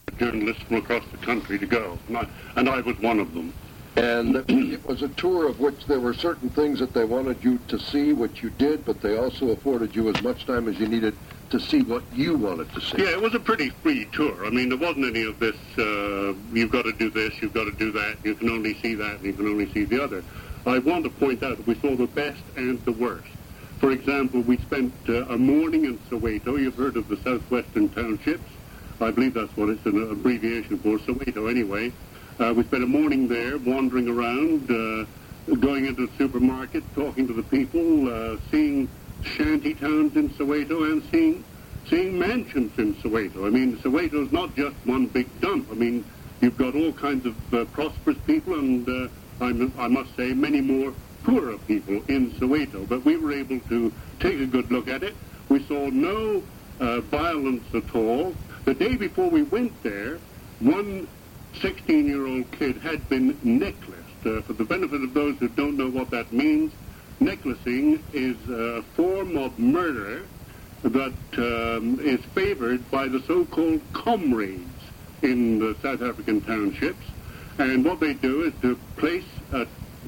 journalists from across the country to go, and I was one of them. And it was a tour of which there were certain things that they wanted you to see, which you did, but they also afforded you as much time as you needed to see what you wanted to see. Yeah, it was a pretty free tour. I mean, there wasn't any of this, you've got to do this, you've got to do that, you can only see that, and you can only see the other. I want to point out that we saw the best and the worst. For example, we spent a morning in Soweto. You've heard of the Southwestern Townships. I believe that's what it's an abbreviation for, Soweto anyway. We spent a morning there, wandering around, going into the supermarket, talking to the people, seeing shanty towns in Soweto, and seeing mansions in Soweto. I mean, Soweto is not just one big dump. I mean, you've got all kinds of prosperous people, and I must say, many more poorer people in Soweto. But we were able to take a good look at it. We saw no violence at all. The day before we went there, one 16-year-old kid had been necklaced. For the benefit of those who don't know what that means, necklacing is a form of murder that is favored by the so-called comrades in the South African townships. And what they do is to place a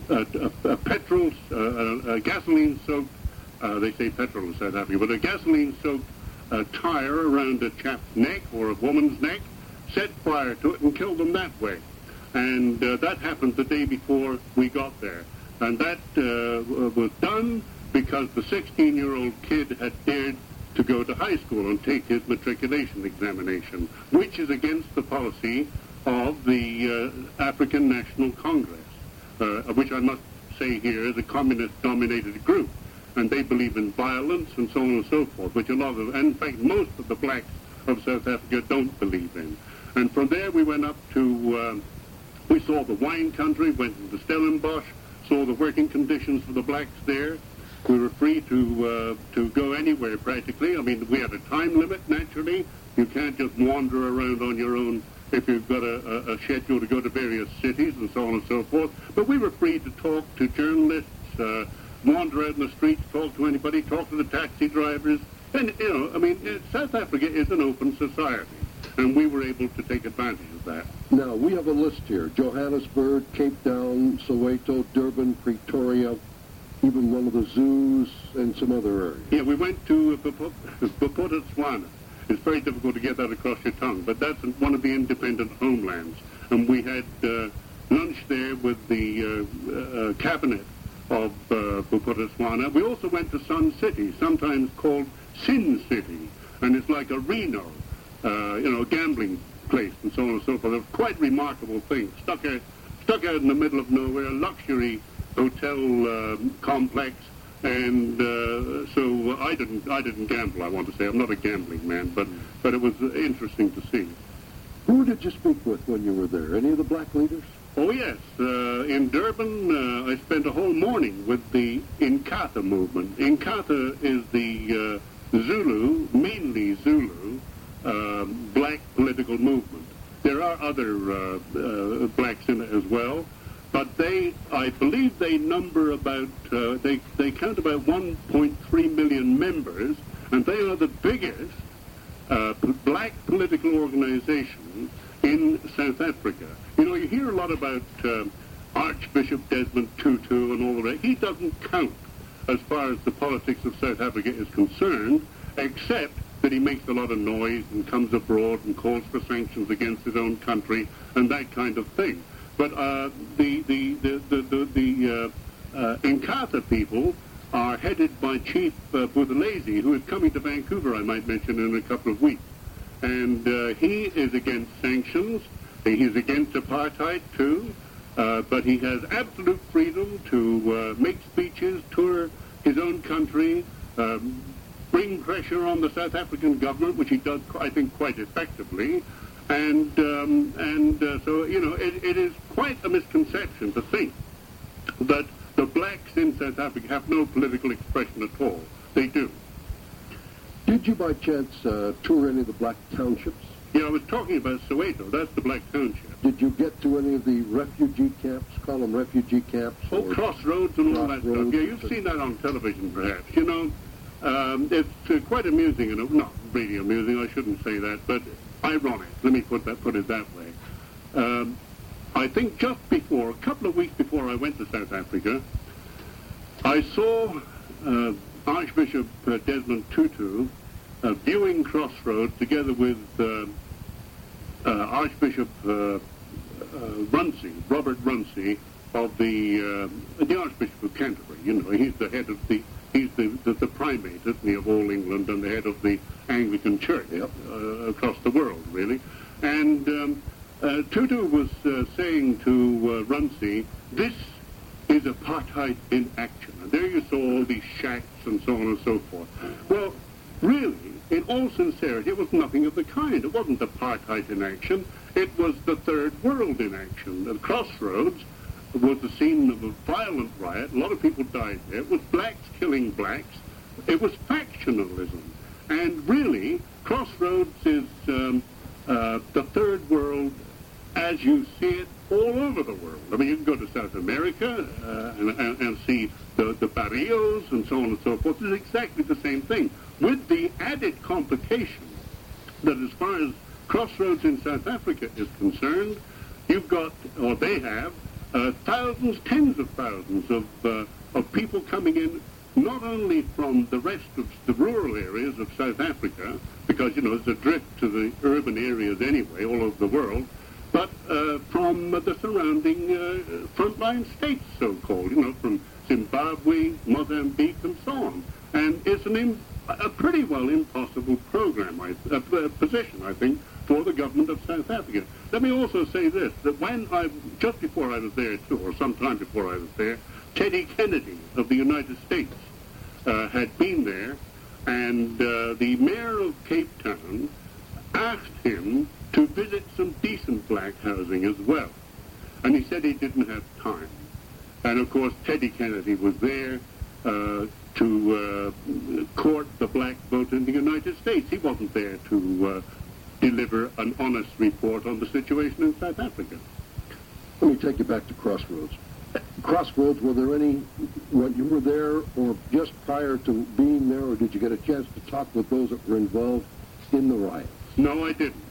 gasoline-soaked, they say petrol in South Africa, but a gasoline-soaked tire around a chap's neck or a woman's neck, set fire to it and kill them that way. And that happened the day before we got there. And that was done because the 16-year-old kid had dared to go to high school and take his matriculation examination, which is against the policy of the African National Congress, which I must say here is a communist-dominated group. And they believe in violence and so on and so forth, which a lot of, and in fact, most of the blacks of South Africa don't believe in. And from there we went up to, we saw the wine country, went into Stellenbosch, saw the working conditions for the blacks there. We were free to go anywhere practically. I mean, we had a time limit, naturally. You can't just wander around on your own if you've got a schedule to go to various cities and so on and so forth. But we were free to talk to journalists, wander out in the streets, talk to anybody, talk to the taxi drivers. And, you know, I mean, South Africa is an open society, and we were able to take advantage of that. Now, we have a list here. Johannesburg, Cape Town, Soweto, Durban, Pretoria, even one of the zoos, and some other areas. Yeah, we went to Bophuthatswana. It's very difficult to get that across your tongue, but that's one of the independent homelands. And we had lunch there with the cabinet of Bophuthatswana. We also went to Sun City, sometimes called Sin City, and it's like a Reno, a gambling place and so on and so forth. A quite remarkable thing. Stuck out in the middle of nowhere, luxury hotel complex, and so I didn't gamble. I want to say I'm not a gambling man, but it was interesting to see. Who did you speak with when you were there? Any of the black leaders? Oh, yes. In Durban, I spent a whole morning with the Inkatha movement. Inkatha is the Zulu, mainly Zulu, black political movement. There are other blacks in it as well, but I believe they number about, they count about 1.3 million members, and they are the biggest black political organization in South Africa. You know, you hear a lot about Archbishop Desmond Tutu and all of that. He doesn't count as far as the politics of South Africa is concerned, except that he makes a lot of noise and comes abroad and calls for sanctions against his own country and that kind of thing. But the Inkatha people are headed by Chief Buthelezi, who is coming to Vancouver, I might mention, in a couple of weeks. And he is against sanctions. He's against apartheid, too. But he has absolute freedom to make speeches, tour his own country, bring pressure on the South African government, which he does, I think, quite effectively. And so, you know, it is quite a misconception to think that the blacks in South Africa have no political expression at all. They do. Did you, by chance, tour any of the black townships? Yeah, I was talking about Soweto. That's the black township. Did you get to any of the refugee camps? Call them refugee camps? Oh, Crossroads and all that stuff. Yeah, you've seen that on television, perhaps. You know, it's quite amusing. Not really amusing, I shouldn't say that, but ironic. Let me put it that way. I think just before, a couple of weeks before I went to South Africa, I saw Archbishop Desmond Tutu viewing Crossroads together with Archbishop Runcie, Robert Runcie, of the Archbishop of Canterbury. You know, he's the head of he's the primate, isn't he, of all England, and the head of the Anglican Church across the world, really. And Tutu was saying to Runcie, this is apartheid in action. And there you saw all these shacks and so on and so forth. Well, really, in all sincerity, it was nothing of the kind. It wasn't apartheid in action. It was the third world in action. The Crossroads was the scene of a violent riot. A lot of people died there. It was blacks killing blacks. It was factionalism. And really, Crossroads is the third world as you see it all over the world. I mean, you can go to South America and see the barrios and so on and so forth. It's exactly the same thing, with the added complication that as far as Crossroads in South Africa is concerned, you've got, or they have, thousands, tens of thousands of people coming in, not only from the rest of the rural areas of South Africa, because, you know, there's a drift to the urban areas anyway, all over the world, but from the surrounding frontline states, so-called, you know, from Zimbabwe, Mozambique, and so on. And it's a pretty well impossible position, I think, for the government of South Africa. Let me also say this, that just before I was there, too, or sometime before I was there, Teddy Kennedy of the United States had been there, and the mayor of Cape Town asked him to visit some decent black housing as well. And he said he didn't have time. And of course, Teddy Kennedy was there to court the black vote in the United States. He wasn't there to deliver an honest report on the situation in South Africa. Let me take you back to Crossroads. Crossroads, were there any, when you were there, or just prior to being there, or did you get a chance to talk with those that were involved in the riot? No, I didn't.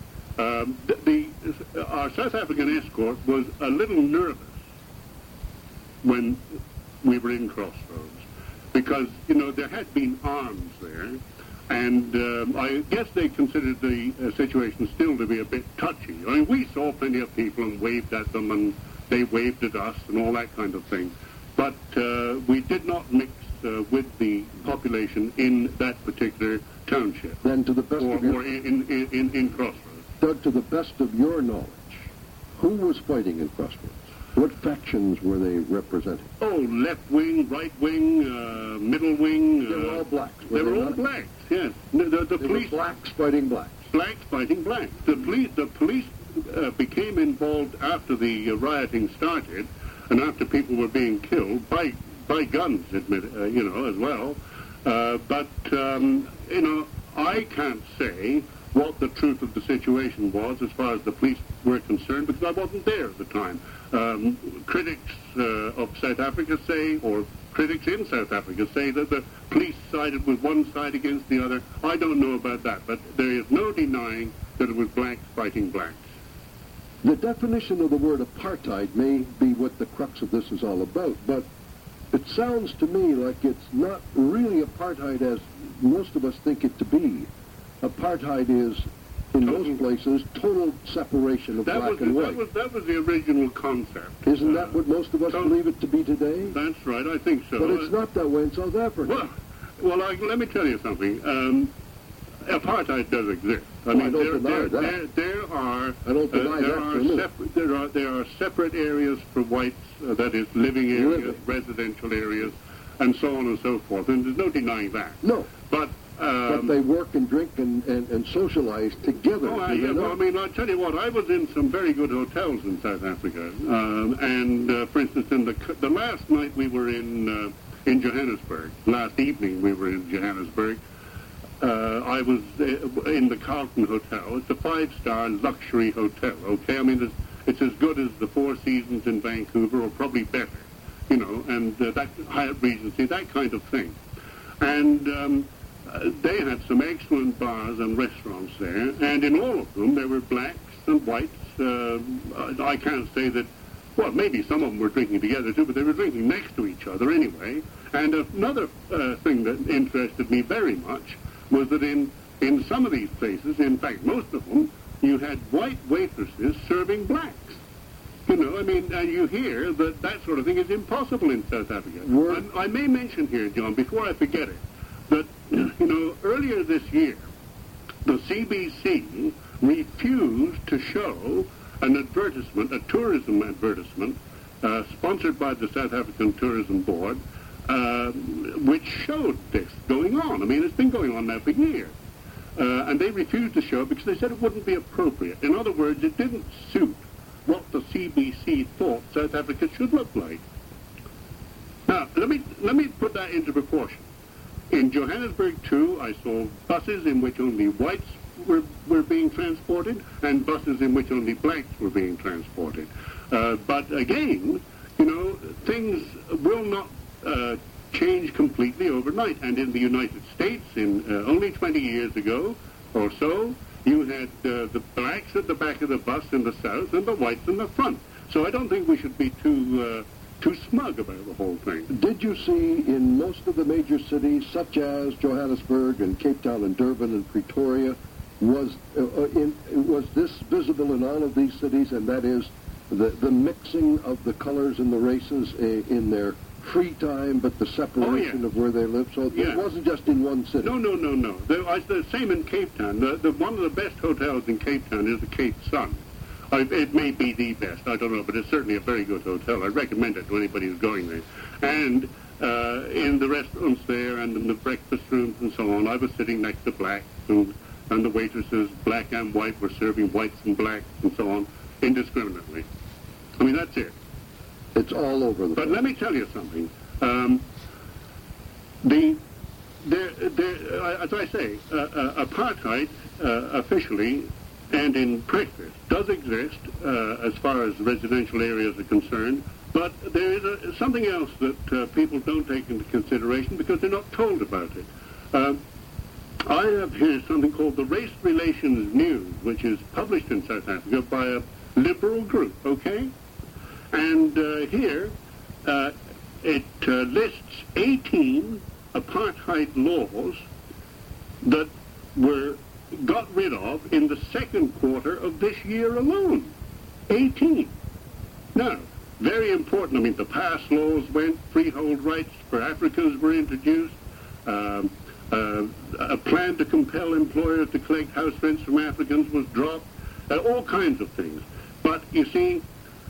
Our South African escort was a little nervous when we were in Crossroads, because, you know, there had been arms there, and I guess they considered the situation still to be a bit touchy. I mean, we saw plenty of people and waved at them, and they waved at us and all that kind of thing. But we did not mix with the population in that particular township. Then to the best of your... Or in Crossroads. Doug, to the best of your knowledge, who was fighting in Crossroads? What factions were they representing? Oh, left wing, right wing, middle wing. They were all blacks. They were all blacks, yes. The police... were blacks fighting blacks. Blacks fighting blacks. The police became involved after the rioting started, and after people were being killed by guns, you know, as well. But you know, I can't say what the truth of the situation was as far as the police were concerned, because I wasn't there at the time. Critics of South Africa say, or critics in South Africa say, that the police sided with one side against the other. I don't know about that, but there is no denying that it was blacks fighting blacks. The definition of the word apartheid may be what the crux of this is all about, but it sounds to me like it's not really apartheid as most of us think it to be. Apartheid is, in most places, total separation of black and white. That was the original concept. Isn't that what most of us believe it to be today? That's right, I think so. But it's not that way in South Africa. Well, let me tell you something. Apartheid does exist. I don't deny that. There are separate areas for whites, that is, living areas, residential areas, and so on and so forth. And there's no denying that. No. But they work and drink and socialize together. I mean, I'll tell you what, I was in some very good hotels in South Africa. For instance, in the last night we were in Johannesburg, last evening we were in Johannesburg, I was in the Carlton Hotel. It's a 5-star luxury hotel, okay? I mean, it's as good as the Four Seasons in Vancouver, or probably better, you know, and that Hyatt Regency, that kind of thing. And they had some excellent bars and restaurants there, and in all of them there were blacks and whites. I can't say that, well, maybe some of them were drinking together too, but they were drinking next to each other anyway. And another thing that interested me very much was that in some of these places, in fact most of them, you had white waitresses serving blacks. You know, I mean, you hear that that sort of thing is impossible in South Africa. I may mention here, John, before I forget it, that, you know, earlier this year, the CBC refused to show an advertisement, a tourism advertisement, sponsored by the South African Tourism Board, which showed this going on. I mean, it's been going on now for years. And they refused to show it because they said it wouldn't be appropriate. In other words, it didn't suit what the CBC thought South Africa should look like. Now, let me put that into proportion. In Johannesburg, too, I saw buses in which only whites were being transported and buses in which only blacks were being transported. But again, you know, things will not change completely overnight. And in the United States, in only 20 years ago or so, you had the blacks at the back of the bus in the south and the whites in the front. So I don't think we should be too smug about the whole thing. Did you see in most of the major cities, such as Johannesburg and Cape Town and Durban and Pretoria, was this visible in all of these cities, and that is the mixing of the colors and the races in their free time, but the separation of where they live? So it wasn't just in one city. No. The same in Cape Town. One of the best hotels in Cape Town is the Cape Sun. It may be the best, I don't know, but it's certainly a very good hotel. I recommend it to anybody who's going there. And in the restaurants there and in the breakfast rooms and so on, I was sitting next to blacks, and the waitresses, black and white, were serving whites and blacks and so on, indiscriminately. I mean, that's it. It's all over the place. But let me tell you something. As I say, apartheid officially and in practice does exist as far as residential areas are concerned, but there is something else that people don't take into consideration because they're not told about it. I have here something called the Race Relations News, which is published in South Africa by a liberal group, okay? And here it lists 18 apartheid laws that were got rid of in the second quarter of this year alone. 18. Now, very important. I mean, the pass laws went, freehold rights for Africans were introduced, a plan to compel employers to collect house rents from Africans was dropped, all kinds of things. But, you see,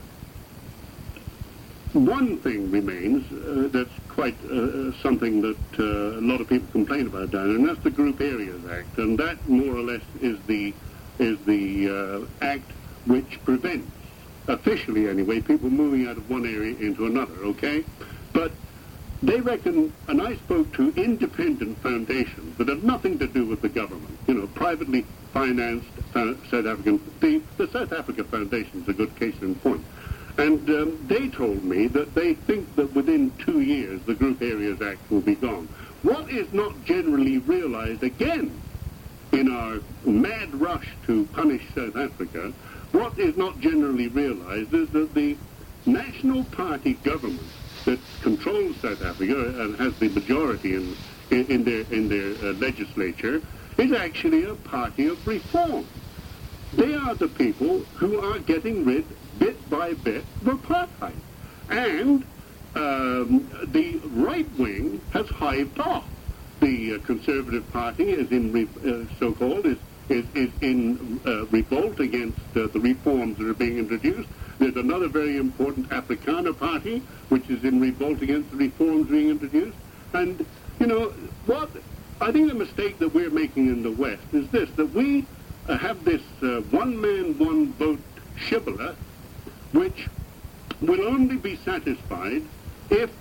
one thing remains that's quite something that a lot of people complain about down there, and that's the Group Areas Act, and that more or less is the act which prevents, officially anyway, people moving out of one area into another, okay? But they reckon, and I spoke to independent foundations that have nothing to do with the government, you know, privately financed South African, the South Africa Foundation is a good case in point. And they told me that they think that within 2 years the Group Areas Act will be gone. What is not generally realized, again, in our mad rush to punish South Africa, what is not generally realized is that the National Party government that controls South Africa and has the majority in their legislature is actually a party of reform. They are the people who are getting rid, bit by bit, of apartheid. And the right wing has hived off. The Conservative Party is in, so-called, is in revolt against the reforms that are being introduced. There's another very important Afrikaner Party, which is in revolt against the reforms being introduced. And, you know, what I think the mistake that we're making in the West is this, that we have this one-man, one-vote shibboleth, which will only be satisfied if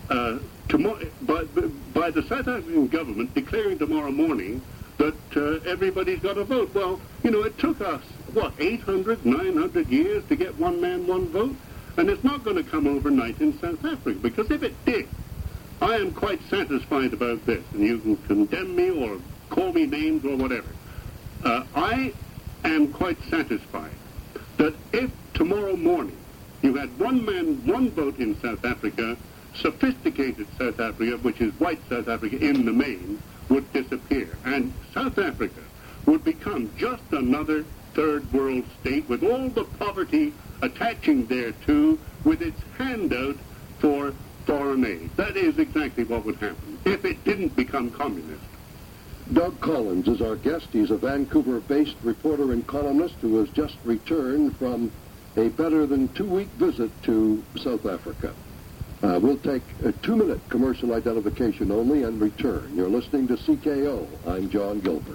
by the South African government declaring tomorrow morning that everybody's got a vote. Well, you know, it took us, 800, 900 years to get one man, one vote? And it's not going to come overnight in South Africa, because if it did, I am quite satisfied about this, and you can condemn me or call me names or whatever. I am quite satisfied that if tomorrow morning you had one man, one vote in South Africa, sophisticated South Africa, which is white South Africa in the main, would disappear. And South Africa would become just another third world state with all the poverty attaching thereto, with its handout for foreign aid. That is exactly what would happen if it didn't become communist. Doug Collins is our guest. He's a Vancouver-based reporter and columnist who has just returned from a better than 2-week visit to South Africa. We'll take a 2-minute commercial identification only and return. You're listening to CKO. I'm John Gilbert.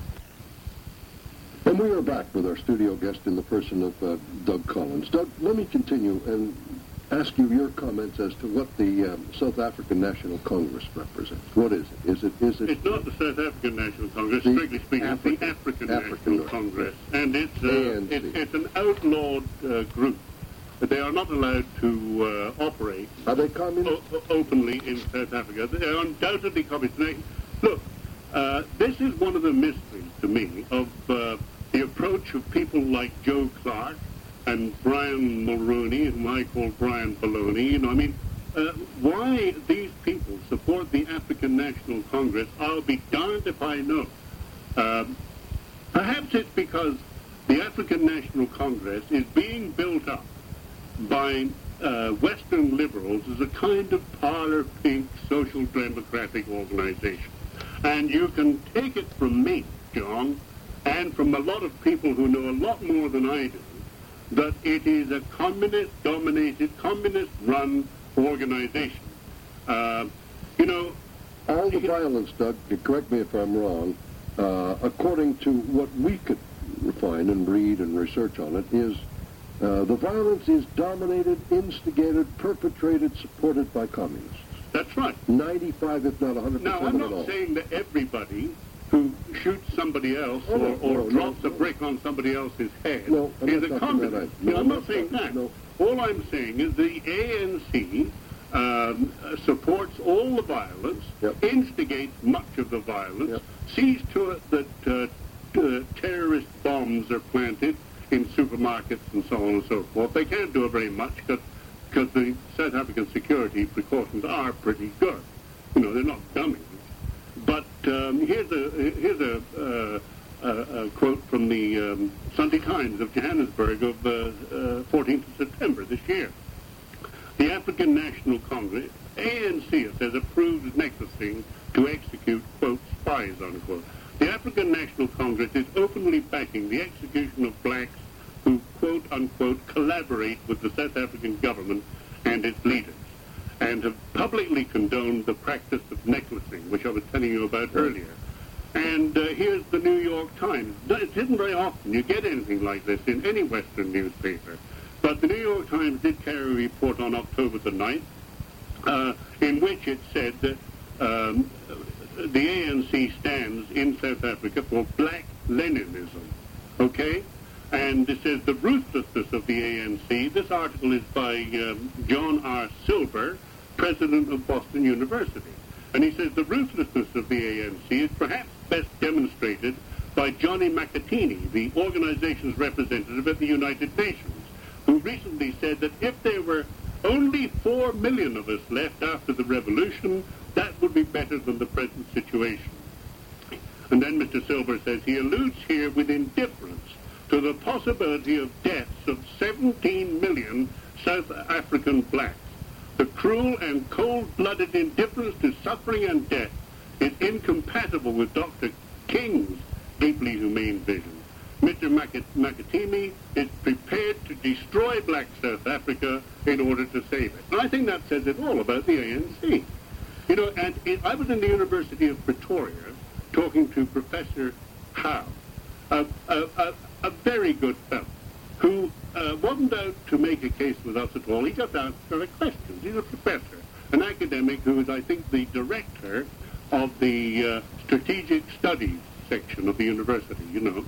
And we are back with our studio guest in the person of Doug Collins. Doug, let me continue and ask you your comments as to what the South African National Congress represents. What is it? It's not the South African National Congress, strictly speaking. It's the African National Congress. And it's an outlawed group. They are not allowed to operate. Are they communist? Openly in South Africa. They are undoubtedly communist. Look, this is one of the mysteries to me of the approach of people like Joe Clark and Brian Mulroney, whom I call Brian Baloney. You know, I mean, why these people support the African National Congress, I'll be darned if I know. Perhaps it's because the African National Congress is being built up by Western liberals as a kind of parlor pink social democratic organization. And you can take it from me, John, and from a lot of people who know a lot more than I do, that it is a communist-dominated, communist-run organization. You know... All the violence, Doug, correct me if I'm wrong, according to what we could find and read and research on it, is the violence is dominated, instigated, perpetrated, supported by communists. That's right. 95, if not 100% Now, I'm not saying that everybody who shoots somebody else or drops a brick on somebody else's head is a communist. I'm not saying that. No. All I'm saying is the ANC supports all the violence, instigates much of the violence, sees to it that terrorist bombs are planted in supermarkets and so on and so forth. They can't do very much because the South African security precautions are pretty good. You know, they're not dummies. But here's a quote from the Sunday Times of Johannesburg of 14th of September this year. The African National Congress, ANC, it says, approves necessary to execute, quote, spies, unquote. The African National Congress is openly backing the execution of blacks who, quote, unquote, collaborate with the South African government and its leaders, and have publicly condoned the practice of necklacing, which I was telling you about earlier. And here's the New York Times. It isn't very often you get anything like this in any Western newspaper. But the New York Times did carry a report on October the 9th, in which it said that the ANC stands in South Africa for Black Leninism. Okay? And it says the ruthlessness of the ANC. This article is by John R. Silber, president of Boston University. And he says the ruthlessness of the ANC is perhaps best demonstrated by Johnny McAteeney, the organization's representative at the United Nations, who recently said that if there were only 4 million of us left after the revolution, that would be better than the present situation. And then Mr. Silber says he alludes here with indifference to the possibility of deaths of 17 million South African blacks. The cruel and cold-blooded indifference to suffering and death is incompatible with Dr. King's deeply humane vision. Mr. McAteeney is prepared to destroy black South Africa in order to save it. And I think that says it all about the ANC. You know, and I was in the University of Pretoria talking to Professor Howe, a very good fellow, who wasn't out to make a case with us at all. He just asked her questions. He's a professor, an academic who is, I think, the director of the strategic studies section of the university, you know.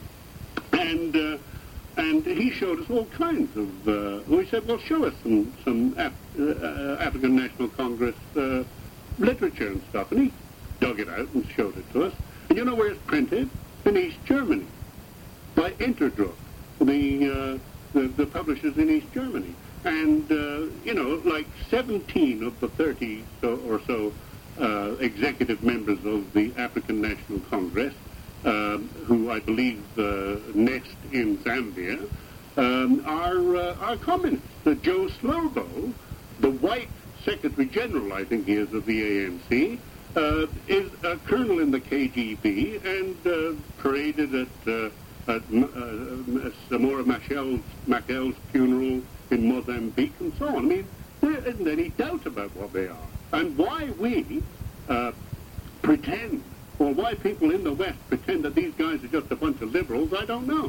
And he showed us all kinds of, we said, well, show us some African National Congress literature and stuff, and he dug it out and showed it to us. And you know where it's printed? In East Germany, by Interdruck, the publishers in East Germany. And, you know, like 17 of the 30 or so executive members of the African National Congress, who I believe nest in Zambia, are communists. Joe Slovo, the white Secretary General, I think he is, of the ANC, is a colonel in the KGB and paraded at Samora Machel's funeral in Mozambique and so on. I mean, there isn't any doubt about what they are. And why we pretend, or why people in the West pretend that these guys are just a bunch of liberals, I don't know.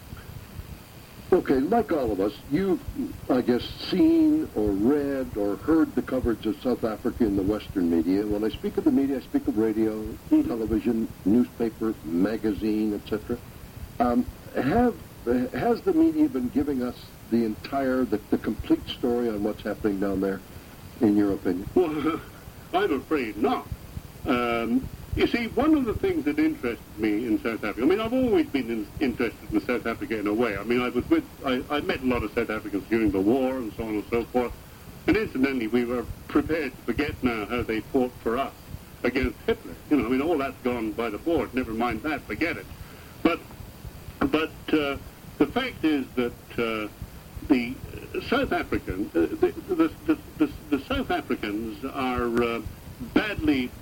Okay, like all of us, you've, I guess, seen or read or heard the coverage of South Africa in the Western media. When I speak of the media, I speak of radio, television, newspaper, magazine, etc. Has the media been giving us the entire, the complete story on what's happening down there, in your opinion? Well, I'm afraid not. You see, one of the things that interested me in South Africa, I mean, I've always been interested in South Africa in a way. I mean, I met a lot of South Africans during the war and so on and so forth. And incidentally, we were prepared to forget now how they fought for us against Hitler. You know, I mean, all that's gone by the board. Never mind that, forget it. But the fact is that the South Africans, the South Africans are badly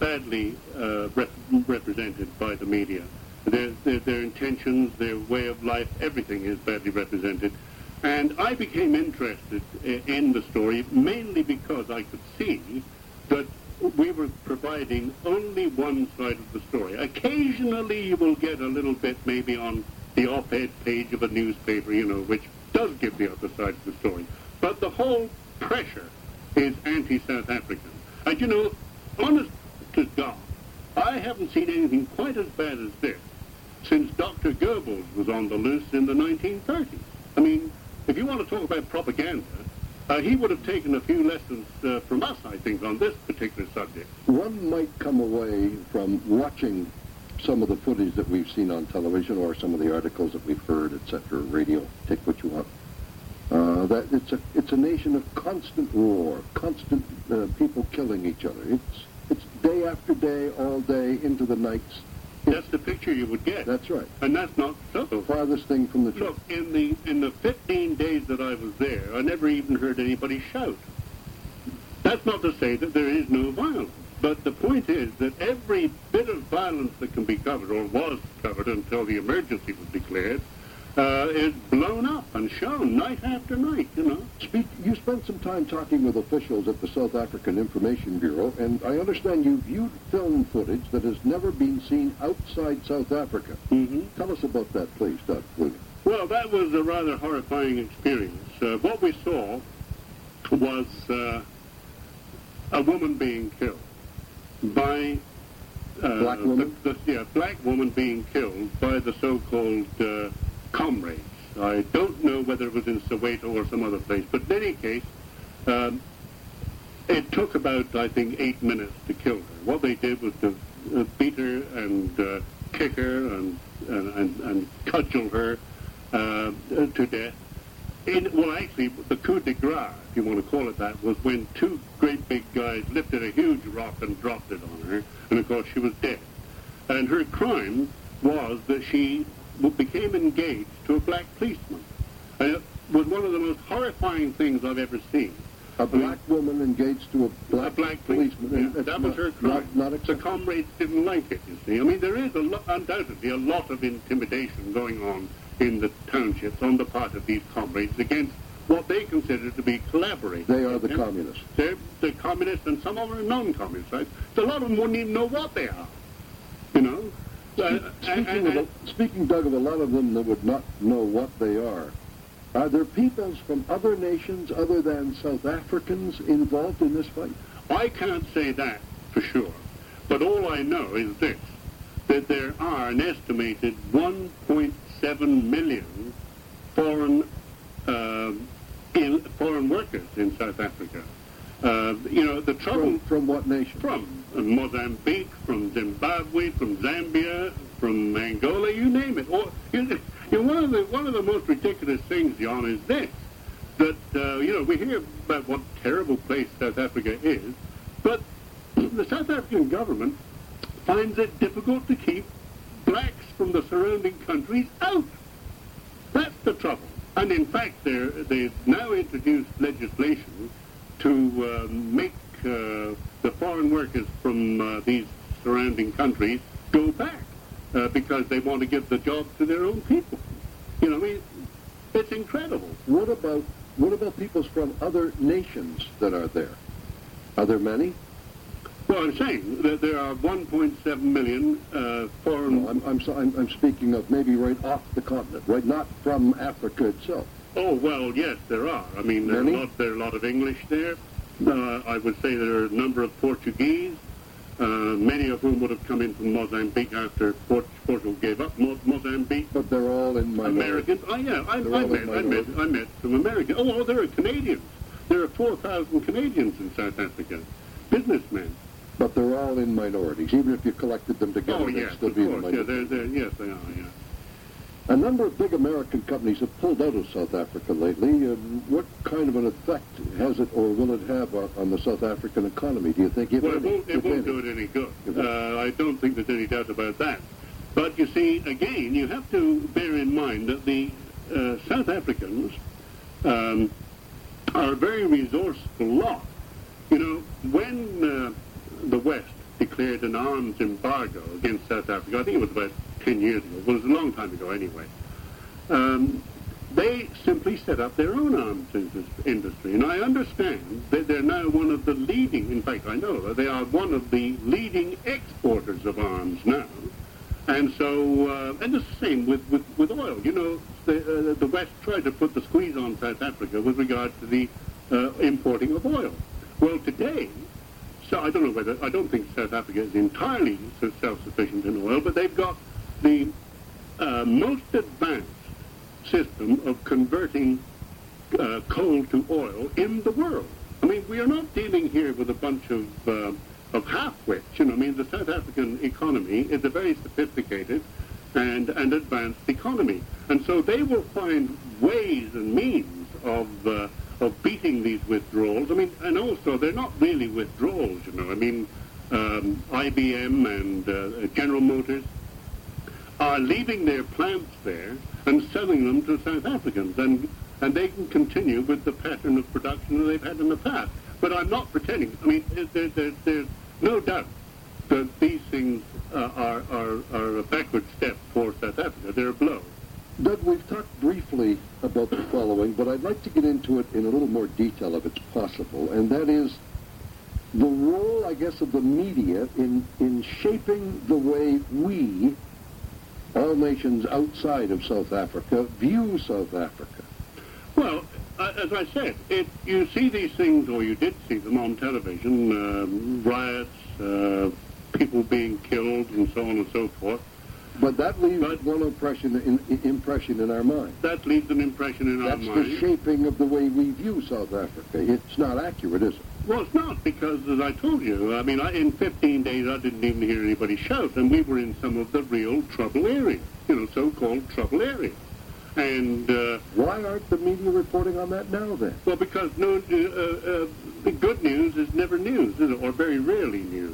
represented by the media. Their intentions, their way of life, everything is badly represented. And I became interested in the story mainly because I could see that we were providing only one side of the story. Occasionally you will get a little bit maybe on the op-ed page of a newspaper, you know, which does give the other side of the story. But the whole pressure is anti-South African. And you know, honest to God, I haven't seen anything quite as bad as this since Dr. Goebbels was on the loose in the 1930s. I mean, if you want to talk about propaganda, he would have taken a few lessons from us, I think, on this particular subject. One might come away from watching some of the footage that we've seen on television or some of the articles that we've heard, etc., radio, take what you want, that it's a nation of constant war, constant people killing each other. It's day after day, all day, into the nights. That's the picture you would get. That's right. And that's not so. The farthest thing from the truth. Look, in the 15 days that I was there, I never even heard anybody shout. That's not to say that there is no violence. But the point is that every bit of violence that can be covered, or was covered until the emergency was declared, is blown up and shown night after night, you know. You spent some time talking with officials at the South African Information Bureau, and I understand you viewed film footage that has never been seen outside South Africa. Mm-hmm. Tell us about that, please, Dr. Williams. Well, that was a rather horrifying experience. What we saw was a woman being killed by... Black woman? Black woman being killed by the so-called comrades. I don't know whether it was in Soweto or some other place, but in any case, it took about, I think, 8 minutes to kill her. What they did was to beat her and kick her and cudgel her to death. Well, actually, the coup de grace, if you want to call it that, was when two great big guys lifted a huge rock and dropped it on her, and of course she was dead. And her crime was that she became engaged to a black policeman. And it was one of the most horrifying things I've ever seen. A black woman engaged to a black policeman. Yeah, that was her crime. Not the comrades didn't like it, you see. I mean, there is undoubtedly a lot of intimidation going on in the townships on the part of these comrades against what they consider to be collaborators. They are the communists. They're communists, and some of them are non-communists, right? So a lot of them wouldn't even know what they are, you know? Speaking, Doug, of a lot of them that would not know what they are there peoples from other nations other than South Africans involved in this fight? I can't say that for sure. But all I know is this, that there are an estimated 1.7 million foreign workers in South Africa. The trouble... From what nation? From Mozambique, from Zimbabwe, from Zambia, from Angola, you name it. Or, one of the most ridiculous things, John, is this, that, we hear about what terrible place South Africa is, but the South African government finds it difficult to keep blacks from the surrounding countries out. That's the trouble. And in fact, they've now introduced legislation to make the foreign workers from these surrounding countries go back because they want to give the jobs to their own people. It's incredible. What about peoples from other nations that are there? Are there many? Well, I'm saying that there are 1.7 million foreign... No, I'm speaking of maybe right off the continent, right? Not from Africa itself. Oh, well, yes, there are. I mean, there are a lot of English there. I would say there are a number of Portuguese, many of whom would have come in from Mozambique after Portugal gave up Mozambique. But they're all in minority. Americans. Oh, yeah, I met some Americans. Oh, there are Canadians. There are 4,000 Canadians in South Africa, businessmen. But they're all in minorities. Even if you collected them together, they'd still be in minorities. Yes, they are, yeah. A number of big American companies have pulled out of South Africa lately. What kind of an effect has it or will it have on the South African economy, do you think? Well, it won't do it any good. I don't think there's any doubt about that. But you see, again, you have to bear in mind that the South Africans are a very resourceful lot. When the West declared an arms embargo against South Africa, I think it was about 10 years ago. Well, it was a long time ago anyway. They simply set up their own arms industry. And I understand that they're now one of the leading, in fact, I know that they are one of the leading exporters of arms now. And so, and it's the same with oil. The West tried to put the squeeze on South Africa with regard to the importing of oil. Well, today, so I don't think South Africa is entirely self-sufficient in oil, but they've got the most advanced system of converting coal to oil in the world. I mean, we are not dealing here with a bunch of half-wits. The South African economy is a very sophisticated and advanced economy. And so they will find ways and means of beating these withdrawals. And also they're not really withdrawals, IBM and General Motors are leaving their plants there and selling them to South Africans, and they can continue with the pattern of production that they've had in the past. But I'm not pretending. There's no doubt that these things are a backward step for South Africa. They're a blow. Doug, we've talked briefly about the following, but I'd like to get into it in a little more detail if it's possible, and that is the role, I guess, of the media in shaping the way we, all nations outside of South Africa, view South Africa. Well, as I said, you see these things, or you did see them on television, riots, people being killed, and so on and so forth. But that leaves one impression in our mind. That leaves an impression in our mind. That's the shaping of the way we view South Africa. It's not accurate, is it? Well, it's not, because, as I told you, in 15 days I didn't even hear anybody shout, and we were in some of the real trouble areas, so-called trouble areas. And why aren't the media reporting on that now, then? Well, because the good news is never news, is it? Or very rarely news.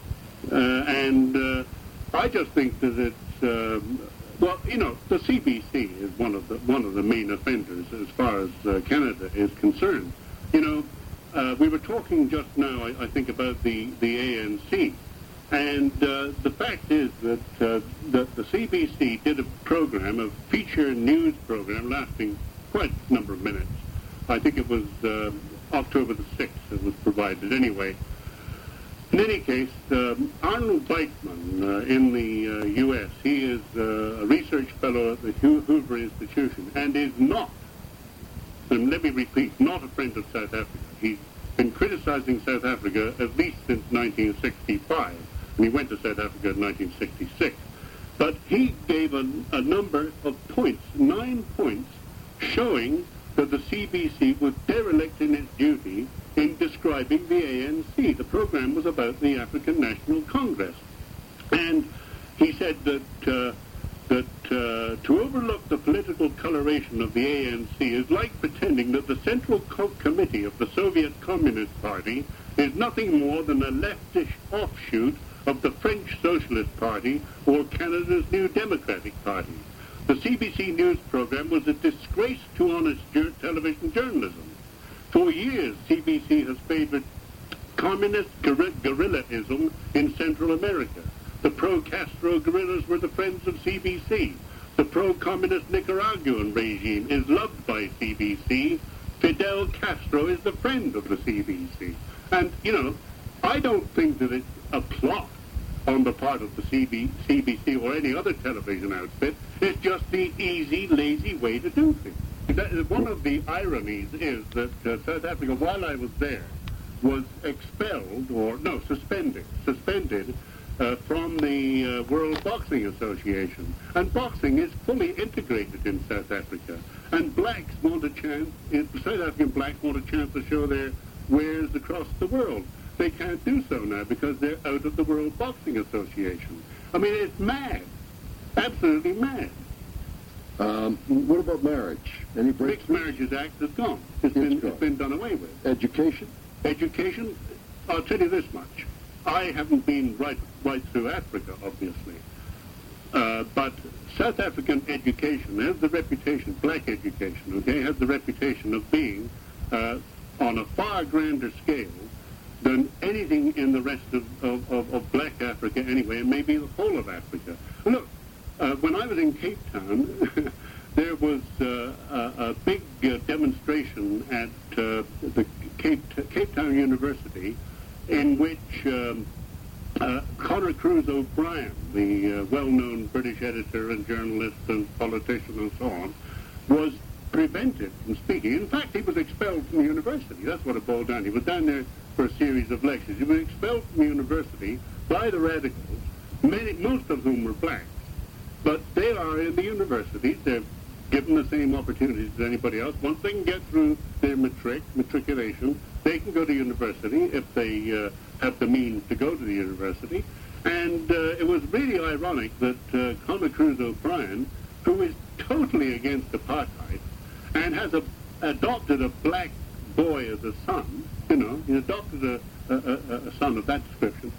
I just think that it's the CBC is one of the main offenders as far as Canada is concerned. We were talking just now, I think, about the ANC, and the fact is that the CBC did a feature news program lasting quite a number of minutes. I think it was October the 6th it was provided anyway. In any case, Arnold Weichmann in the U.S., he is a research fellow at the Hoover Institution and is not, and let me repeat, not a friend of South Africa. He's been criticizing South Africa at least since 1965, and he went to South Africa in 1966. But he gave a number of points, 9 points, showing that the CBC was derelict in its duty in describing the ANC. The program was about the African National Congress. And he said that to overlook the political coloration of the ANC is like pretending that the Central Committee of the Soviet Communist Party is nothing more than a leftish offshoot of the French Socialist Party or Canada's New Democratic Party. The CBC News program was a disgrace to honest television journalism. For years, CBC has favored communist guerrillaism in Central America. The pro-Castro guerrillas were the friends of CBC. The pro-communist Nicaraguan regime is loved by CBC. Fidel Castro is the friend of the CBC. And, you know, I don't think that it's a plot on the part of the CBC or any other television outfit. It's just the easy, lazy way to do things. One of the ironies is that South Africa, while I was there, was suspended from the World Boxing Association. And boxing is fully integrated in South Africa. And South African blacks want a chance to show their wares across the world. They can't do so now because they're out of the World Boxing Association. I mean, it's mad. Absolutely mad. What about marriage? Any breaks? Mixed Marriages Act is gone. It's been done away with. Education? Education, I'll tell you this much. I haven't been right through Africa, obviously. But South African education has the reputation, black education, okay, has the reputation of being on a far grander scale than anything in the rest of black Africa anyway, and maybe the whole of Africa. Look, when I was in Cape Town, there was a big demonstration at the Cape Town University in which Conor Cruise O'Brien, the well-known British editor and journalist and politician and so on, was prevented from speaking. In fact, he was expelled from the university. That's what it boiled down. He was down there for a series of lectures. He was expelled from the university by the radicals, most of whom were blacks. But they are in the universities. They're given the same opportunities as anybody else. Once they can get through their matriculation, they can go to university if they have the means to go to the university. And it was really ironic that Conor Cruise O'Brien, who is totally against apartheid and has adopted a black boy as a son, you know, he adopted a son of that description,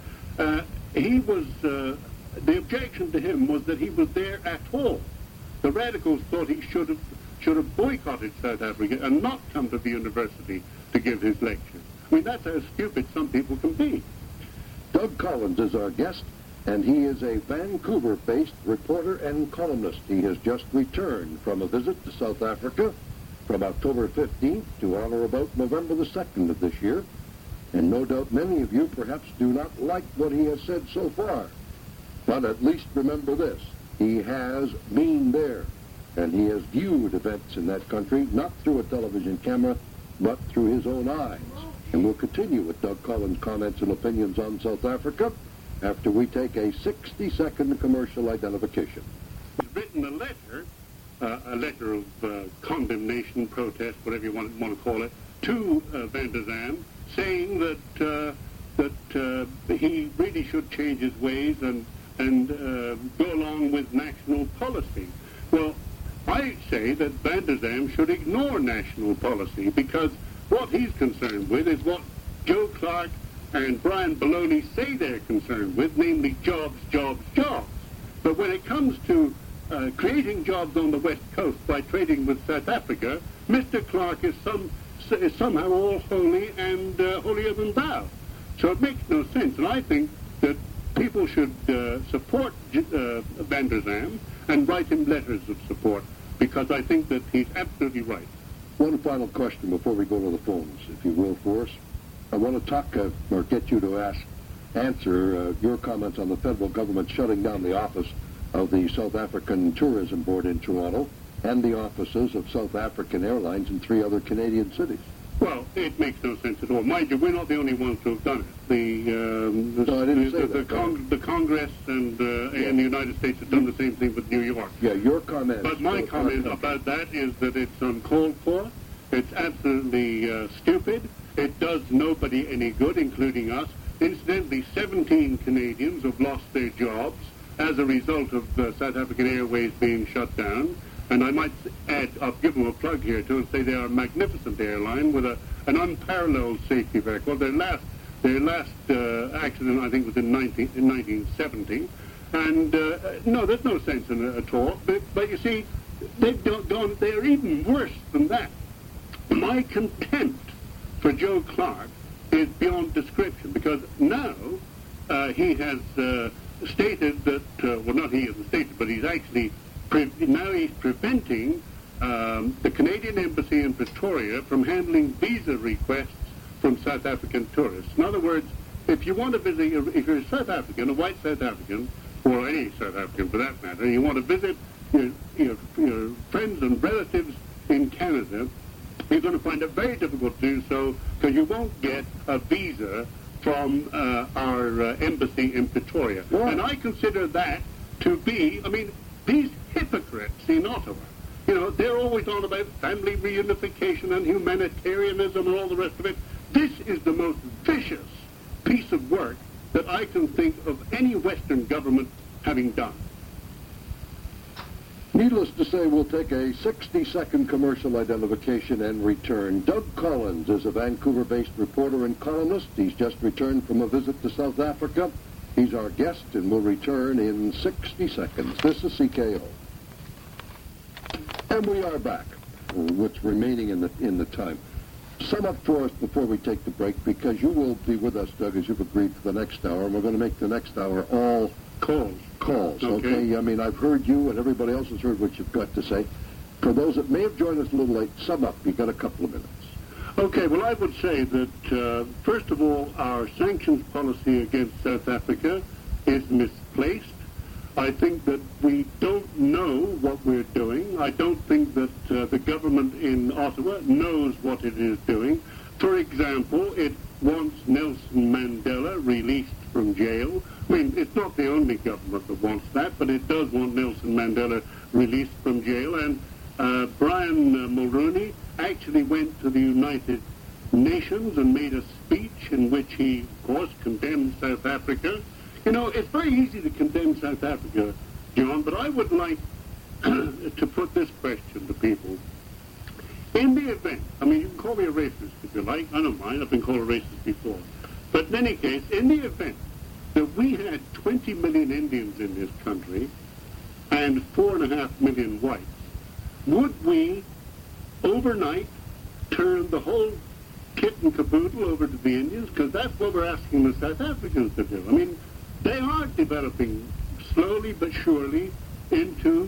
the objection to him was that he was there at all. The radicals thought he should have boycotted South Africa and not come to the university to give his lecture. I mean, that's how stupid some people can be. Doug Collins is our guest, and he is a Vancouver-based reporter and columnist. He has just returned from a visit to South Africa from October 15th to on or about November the 2nd of this year. And no doubt many of you perhaps do not like what he has said so far. But at least remember this. He has been there, and he has viewed events in that country, not through a television camera, but through his own eyes. And we'll continue with Doug Collins' comments and opinions on South Africa after we take a 60-second commercial identification. He's written a letter of condemnation, protest, whatever you want to call it, to Van der Zalm, saying that he really should change his ways and go along with national policy. Well, I say that Van der Zalm should ignore national policy because what he's concerned with is what Joe Clark and Brian Baloney say they're concerned with, namely jobs, jobs, jobs. But when it comes to creating jobs on the West Coast by trading with South Africa, Mr. Clark is somehow all holy and holier than thou. So it makes no sense, and I think that people should support Van der Zalm and write him letters of support, because I think that he's absolutely right. One final question before we go to the phones, if you will, for us. I want to talk or get you to answer your comments on the federal government shutting down the office of the South African Tourism Board in Toronto and the offices of South African Airlines in 3 other Canadian cities. Well, it makes no sense at all. Mind you, we're not the only ones who have done it. The Congress and the United States have done the same thing with New York. Yeah, your comment. But my comment about that is that it's uncalled for, it's absolutely stupid, It does nobody any good, including us. Incidentally, 17 Canadians have lost their jobs as a result of South African Airways being shut down. And I might add, I'll give them a plug here too, and say they are a magnificent airline with an unparalleled safety record. Their last accident, I think, was in 1970. And no, there's no sense in it at all. But you see, they're even worse than that. My contempt for Joe Clark is beyond description, because now he has stated that, well, not he hasn't stated, but he's actually, now he's preventing the Canadian Embassy in Pretoria from handling visa requests from South African tourists. In other words, if you want to visit, if you're a South African, a white South African, or any South African for that matter, and you want to visit your friends and relatives in Canada, you're going to find it very difficult to do so, because you won't get a visa from our embassy in Pretoria. Yeah. And I consider that to be, I mean, these hypocrites in Ottawa, they're always on about family reunification and humanitarianism and all the rest of it. This is the most vicious piece of work that I can think of any Western government having done. Needless to say, we'll take a 60-second commercial identification and return. Doug Collins is a Vancouver-based reporter and columnist. He's just returned from a visit to South Africa. He's our guest, and will return in 60 seconds. This is CKO. And we are back. What's remaining in the time. Sum up for us before we take the break, because you will be with us, Doug, as you've agreed for the next hour, and we're going to make the next hour all calls. Okay? I mean, I've heard you, and everybody else has heard what you've got to say. For those that may have joined us a little late, sum up. You've got a couple of minutes. Okay, well, I would say that, first of all, our sanctions policy against South Africa is misplaced. I think that we don't know what we're doing. I don't think that the government in Ottawa knows what it is doing. For example, it wants Nelson Mandela released from jail. I mean, it's not the only government that wants that, but it does want Nelson Mandela released from jail. And Brian Mulroney actually went to the United Nations and made a speech in which he, of course, condemned South Africa. It's very easy to condemn South Africa, John, but I would like to put this question to people. In the event, I mean, you can call me a racist if you like. I don't mind. I've been called a racist before. But in any case, in the event that we had 20 million Indians in this country and 4.5 million whites, would we overnight turn the whole kit and caboodle over to the Indians? Because that's what we're asking the South Africans to do. I mean, they are developing slowly but surely into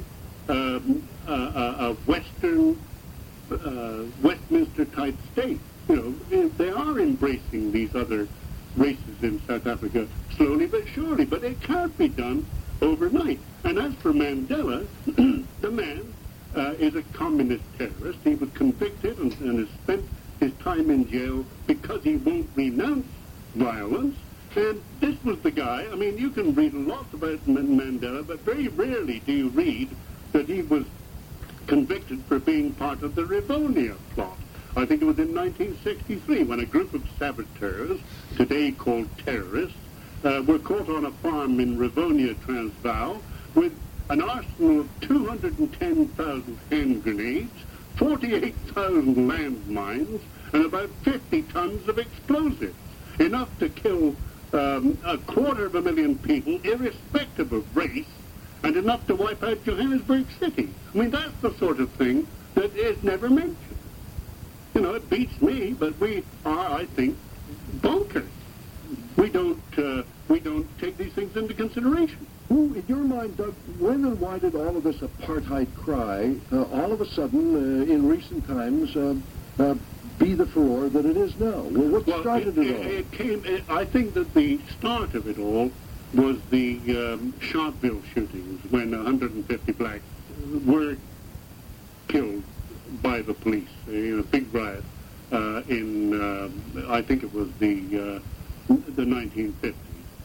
a Western, Westminster-type state. They are embracing these other races in South Africa slowly but surely, but it can't be done overnight. And as for Mandela, the man is a communist terrorist. He was convicted and has spent his time in jail because he won't renounce violence. And this was the guy, I mean, you can read a lot about Mandela, but very rarely do you read that he was convicted for being part of the Rivonia plot. I think it was in 1963 when a group of saboteurs, today called terrorists, were caught on a farm in Rivonia, Transvaal, with an arsenal of 210,000 hand grenades, 48,000 landmines, and about 50 tons of explosives, enough to kill 250,000 people, irrespective of race, and enough to wipe out Johannesburg City. I mean, that's the sort of thing that is never mentioned. It beats me, but we are, I think, bonkers. We don't take these things into consideration. Who, in your mind, Doug, when and why did all of this apartheid cry all of a sudden, in recent times, be the furor that it is now? Well, what started it all? It came. I think that the start of it all was the Sharpeville shootings, when 150 blacks were killed by the police. A big riot in, I think it was the 1950s.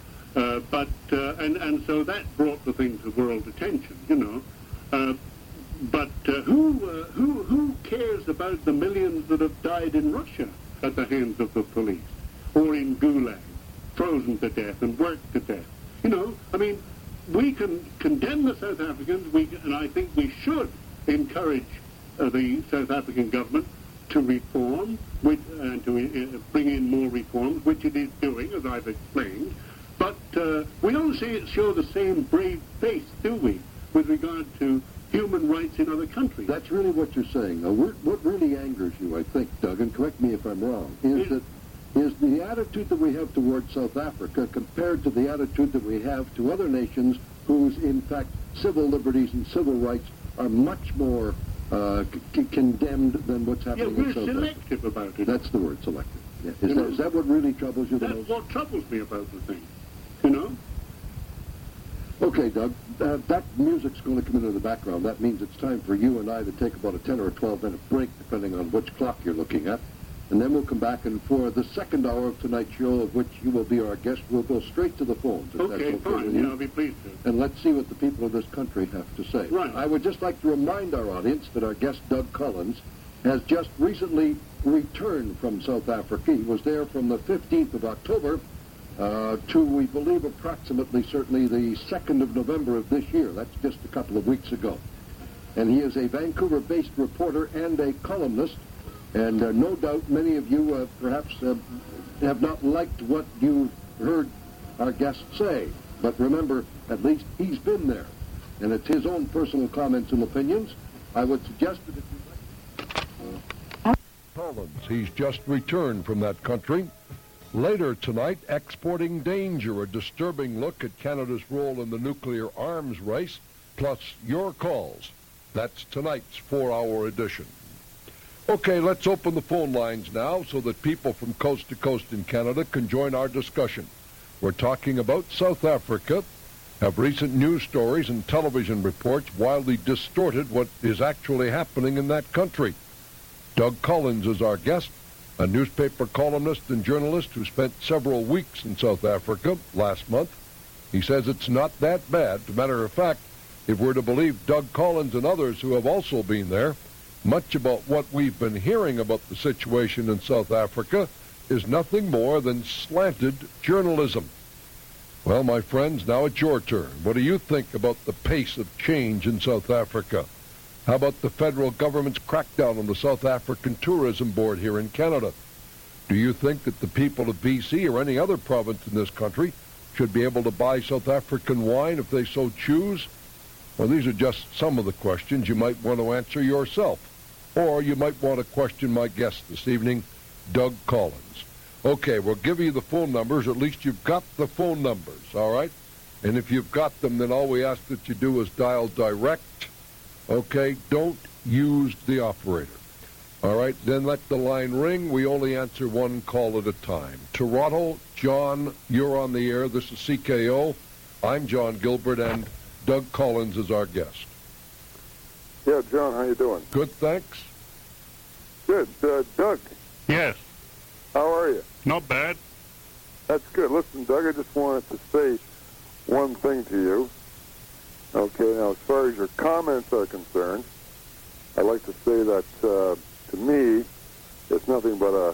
And so that brought the thing to world attention, But who cares about the millions that have died in Russia? at the hands of the police, or in gulag, frozen to death and worked to death. You know, I mean, we can condemn the South Africans, and I think we should encourage the South African government to reform and to bring in more reforms, which it is doing, as I've explained. But we don't show the same brave face, do we, with regard to human rights in other countries? That's really what you're saying. Now, what really angers you, I think, Doug, and correct me if I'm wrong, is the attitude that we have towards South Africa compared to the attitude that we have to other nations whose, in fact, civil liberties and civil rights are much more condemned than what's happening in South Africa. Yeah, we're selective about it. That's the word, selective. Yeah. Is that what really troubles you the most? That's what troubles me about the thing, you know? Okay, Doug, that music's going to come into the background. That means it's time for you and I to take about a 10 or a 12-minute break, depending on which clock you're looking at. And then we'll come back, and for the second hour of tonight's show, of which you will be our guest, we'll go straight to the phones. Okay, fine. Yeah, I'll be pleased to. And let's see what the people of this country have to say. Right. I would just like to remind our audience that our guest, Doug Collins, has just recently returned from South Africa. He was there from the 15th of October to, we believe, approximately, certainly the 2nd of November of this year. That's just a couple of weeks ago. And he is a Vancouver-based reporter and a columnist. And no doubt many of you perhaps have not liked what you heard our guest say. But remember, at least he's been there. And it's his own personal comments and opinions. I would suggest that if you like... Collins, he's just returned from that country. Later tonight, Exporting Danger, a disturbing look at Canada's role in the nuclear arms race, plus your calls. That's tonight's 4-hour edition. Okay, let's open the phone lines now so that people from coast to coast in Canada can join our discussion. We're talking about South Africa. Have recent news stories and television reports wildly distorted what is actually happening in that country? Doug Collins is our guest, a newspaper columnist and journalist who spent several weeks in South Africa last month. He says it's not that bad. As a matter of fact, if we're to believe Doug Collins and others who have also been there, much about what we've been hearing about the situation in South Africa is nothing more than slanted journalism. Well, my friends, now it's your turn. What do you think about the pace of change in South Africa? How about the federal government's crackdown on the South African Tourism Board here in Canada? Do you think that the people of BC or any other province in this country should be able to buy South African wine if they so choose? Well, these are just some of the questions you might want to answer yourself. Or you might want to question my guest this evening, Doug Collins. Okay, we'll give you the phone numbers. At least you've got the phone numbers, all right? And if you've got them, then all we ask that you do is dial direct. Okay, don't use the operator. All right, then let the line ring. We only answer one call at a time. Toronto, John, you're on the air. This is CKO. I'm John Gilbert, and Doug Collins is our guest. Yeah, John, how you doing? Good, thanks. Good. Doug, Yes, how are you? not bad. That's good. Listen, Doug, I just wanted to say one thing to you. Okay, now as far as your comments are concerned, I'd like to say that to me, it's nothing but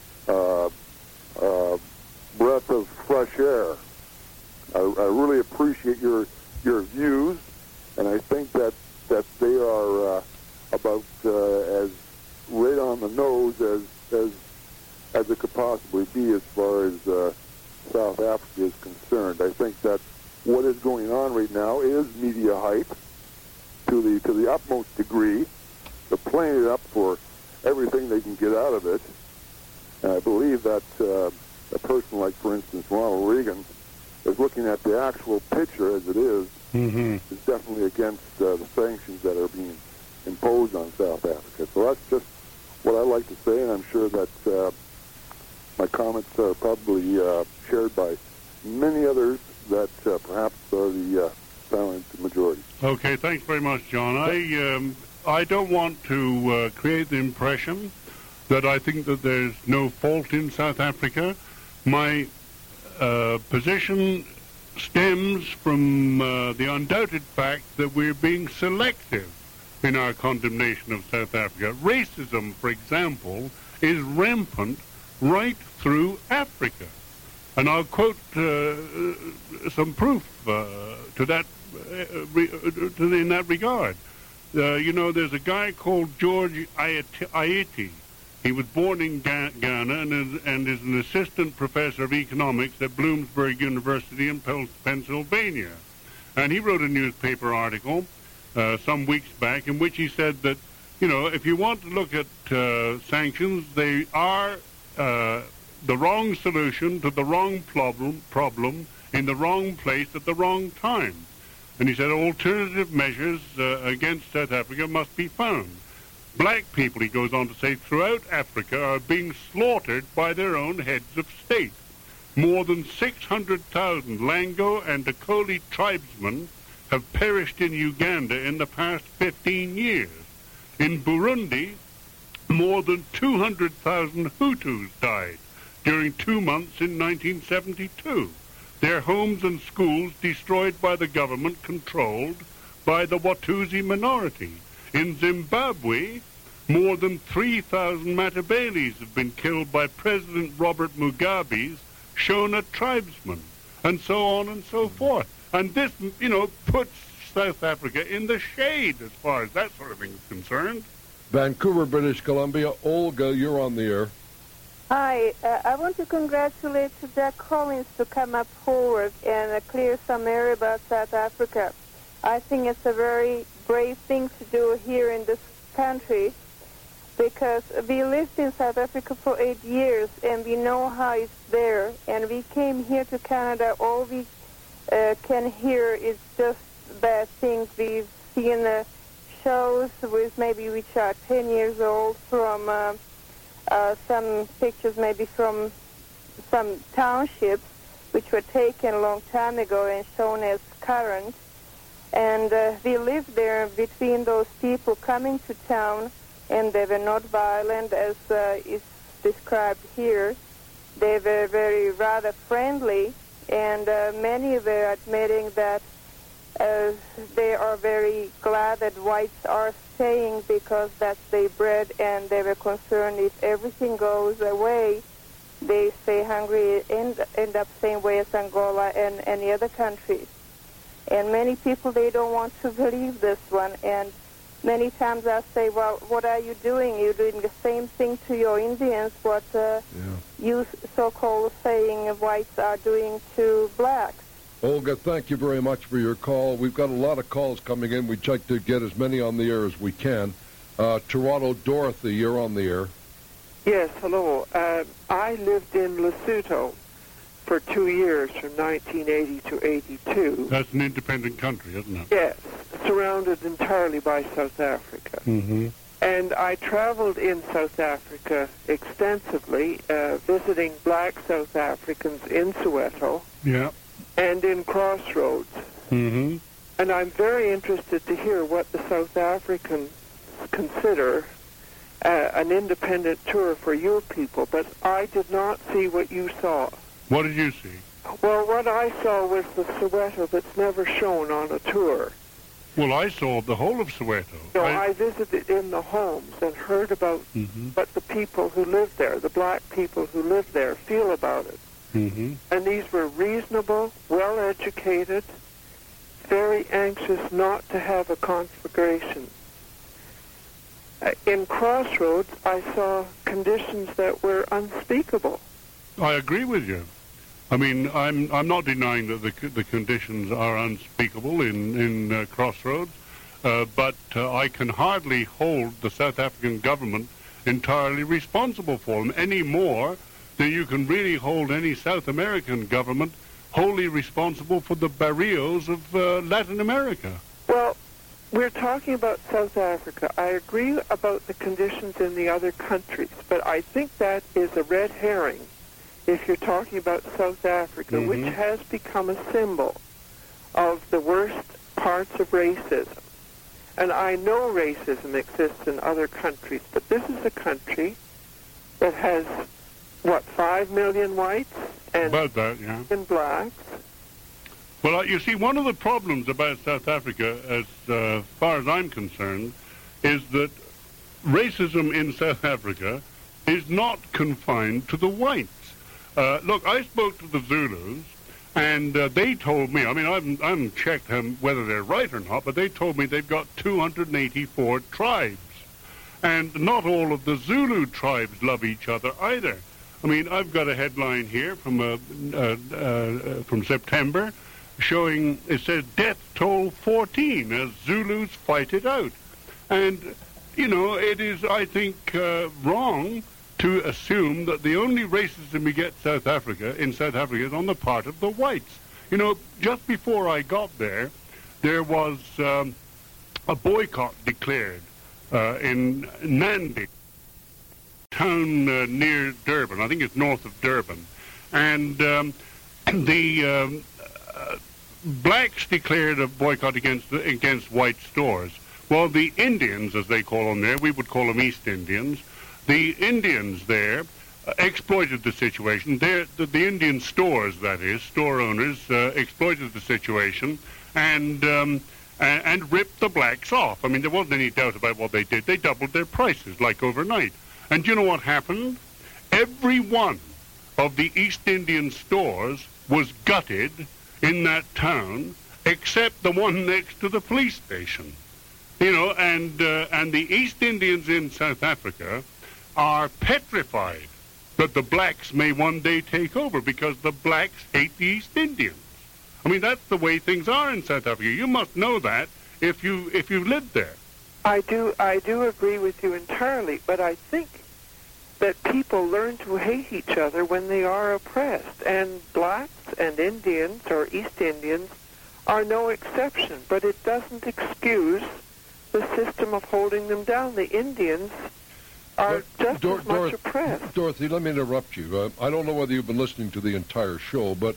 a breath of fresh air. I really appreciate your views, and I think that they are about as right on the nose as it could possibly be as far as South Africa is concerned. I think that what is going on right now is media hype to the utmost degree. They're playing it up for everything they can get out of it. And I believe that a person like, for instance, Ronald Reagan is looking at the actual picture as it is definitely against the sanctions that are being imposed on South Africa. So that's just what I like to say, and I'm sure that my comments are probably shared by many others that perhaps are the silent majority. Okay, thanks very much, John. I don't want to create the impression that I think that there's no fault in South Africa. My position stems from the undoubted fact that we're being selective in our condemnation of South Africa. Racism, for example, is rampant right through Africa. And I'll quote some proof to that in that regard. There's a guy called George Ayittey. He was born in Ghana and is an assistant professor of economics at Bloomsburg University in Pennsylvania. And he wrote a newspaper article some weeks back in which he said that, if you want to look at sanctions, they are the wrong solution to the wrong problem in the wrong place at the wrong time. And he said alternative measures against South Africa must be found. Black people, he goes on to say, throughout Africa are being slaughtered by their own heads of state. More than 600,000 Lango and Akoli tribesmen have perished in Uganda in the past 15 years. In Burundi, more than 200,000 Hutus died during 2 months in 1972. Their homes and schools destroyed by the government controlled by the Watusi minority. In Zimbabwe, more than 3,000 Matabeles have been killed by President Robert Mugabe's Shona tribesmen, and so on and so forth. And this, puts South Africa in the shade as far as that sort of thing is concerned. Vancouver, British Columbia. Olga, you're on the air. Hi, I want to congratulate Jack Collins to come up forward and clear some air about South Africa. I think it's a very brave thing to do here in this country because we lived in South Africa for 8 years and we know how it's there. And we came here to Canada. All we can hear is just bad things. We've seen shows which are 10 years old from some pictures maybe from some townships which were taken a long time ago and shown as current. And we lived there between those people coming to town, and they were not violent as is described here. They were rather friendly, and many were admitting that they are very glad that whites are staying because that's their bread, and they were concerned if everything goes away, they stay hungry and end up same way as Angola and any other countries. And many people, they don't want to believe this one. And many times I say, well, what are you doing? You're doing the same thing to your Indians, what you so-called saying whites are doing to blacks. Olga, thank you very much for your call. We've got a lot of calls coming in. We try to get as many on the air as we can. Toronto, Dorothy, you're on the air. Yes, hello. I lived in Lesotho for 2 years, from 1980 to 82. That's an independent country, isn't it? Yes, surrounded entirely by South Africa. Mm-hmm. And I traveled in South Africa extensively, visiting black South Africans in Soweto. Yeah. And in Crossroads. Mm-hmm. And I'm very interested to hear what the South Africans consider an independent tour for your people, but I did not see what you saw. What did you see? Well, what I saw was the Soweto that's never shown on a tour. Well, I saw the whole of Soweto. So I visited in the homes and heard about what the people who live there, the black people who live there, feel about it. Mm-hmm. And these were reasonable, well-educated, very anxious not to have a conflagration. In Crossroads, I saw conditions that were unspeakable. I agree with you. I mean, I'm not denying that the conditions are unspeakable in Crossroads, but I can hardly hold the South African government entirely responsible for them any more than you can really hold any South American government wholly responsible for the barrios of Latin America. Well, we're talking about South Africa. I agree about the conditions in the other countries, but I think that is a red herring if you're talking about South Africa, which has become a symbol of the worst parts of racism. And I know racism exists in other countries, but this is a country that has, 5 million whites and about that, yeah, and blacks. Well, you see, one of the problems about South Africa, as far as I'm concerned, is that racism in South Africa is not confined to the whites. Look, I spoke to the Zulus, and they told me, I mean, I haven't checked whether they're right or not, but they told me they've got 284 tribes. And not all of the Zulu tribes love each other either. I mean, I've got a headline here from September showing, it says, death toll 14 as Zulus fight it out. And, you know, it is, I think, wrong to assume that the only racism we get in South Africa is on the part of the whites. You know, just before I got there, there was a boycott declared in Nandi, town near Durban. I think it's north of Durban. And the blacks declared a boycott against white stores. Well, the Indians, as they call them there, we would call them East Indians, the Indians there exploited the situation. The Indian stores, that is, store owners, exploited the situation and ripped the blacks off. I mean, there wasn't any doubt about what they did. They doubled their prices, like overnight. And do you know what happened? Every one of the East Indian stores was gutted in that town, except the one next to the police station. You know, and the East Indians in South Africa are petrified that the blacks may one day take over because the blacks hate the East Indians. I mean, that's the way things are in South Africa. You must know that if you lived there. I do agree with you entirely, but I think that people learn to hate each other when they are oppressed, and blacks and Indians or East Indians are no exception, but it doesn't excuse the system of holding them down. The Indians are just as much oppressed. Dorothy, let me interrupt you. I don't know whether you've been listening to the entire show, but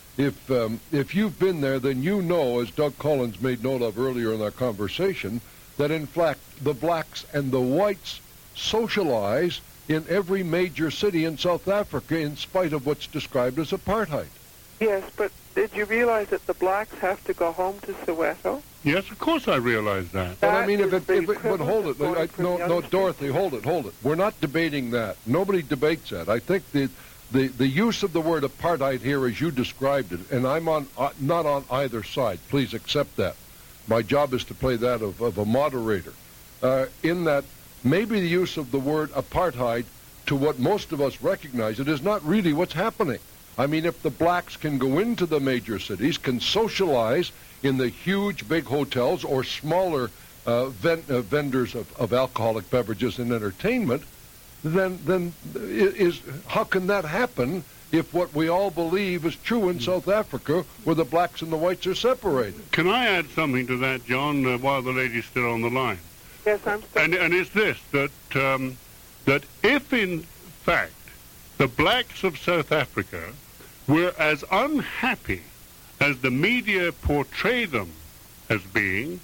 if you've been there, then you know, as Doug Collins made note of earlier in our conversation, that in fact the blacks and the whites socialize in every major city in South Africa in spite of what's described as apartheid. Yes, but did you realize that the blacks have to go home to Soweto? Yes, of course I realize that. But I mean, but hold it. No, Dorothy, hold it. We're not debating that. Nobody debates that. I think the use of the word apartheid here as you described it, and I'm not on either side. Please accept that. My job is to play that of a moderator. In that, maybe the use of the word apartheid to what most of us recognize it is not really what's happening. I mean, if the blacks can go into the major cities, can socialize in the huge big hotels or smaller vendors of alcoholic beverages and entertainment, then how can that happen if what we all believe is true in South Africa, where the blacks and the whites are separated? Can I add something to that, John, while the lady's still on the line? Yes, I'm still. And it's this, that if in fact the blacks of South Africa were as unhappy as the media portray them as being,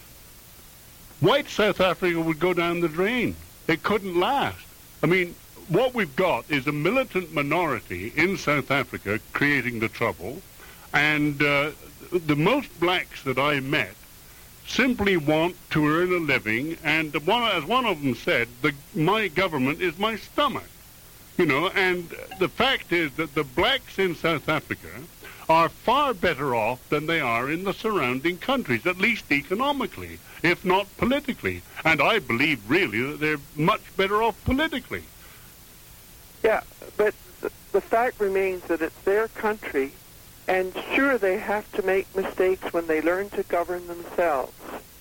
white South Africa would go down the drain. It couldn't last. I mean, what we've got is a militant minority in South Africa creating the trouble, and the most blacks that I met simply want to earn a living, and as one of them said, my government is my stomach. You know, and the fact is that the blacks in South Africa are far better off than they are in the surrounding countries, at least economically, if not politically. And I believe really that they're much better off politically. Yeah, but the fact remains that it's their country, and sure, they have to make mistakes when they learn to govern themselves.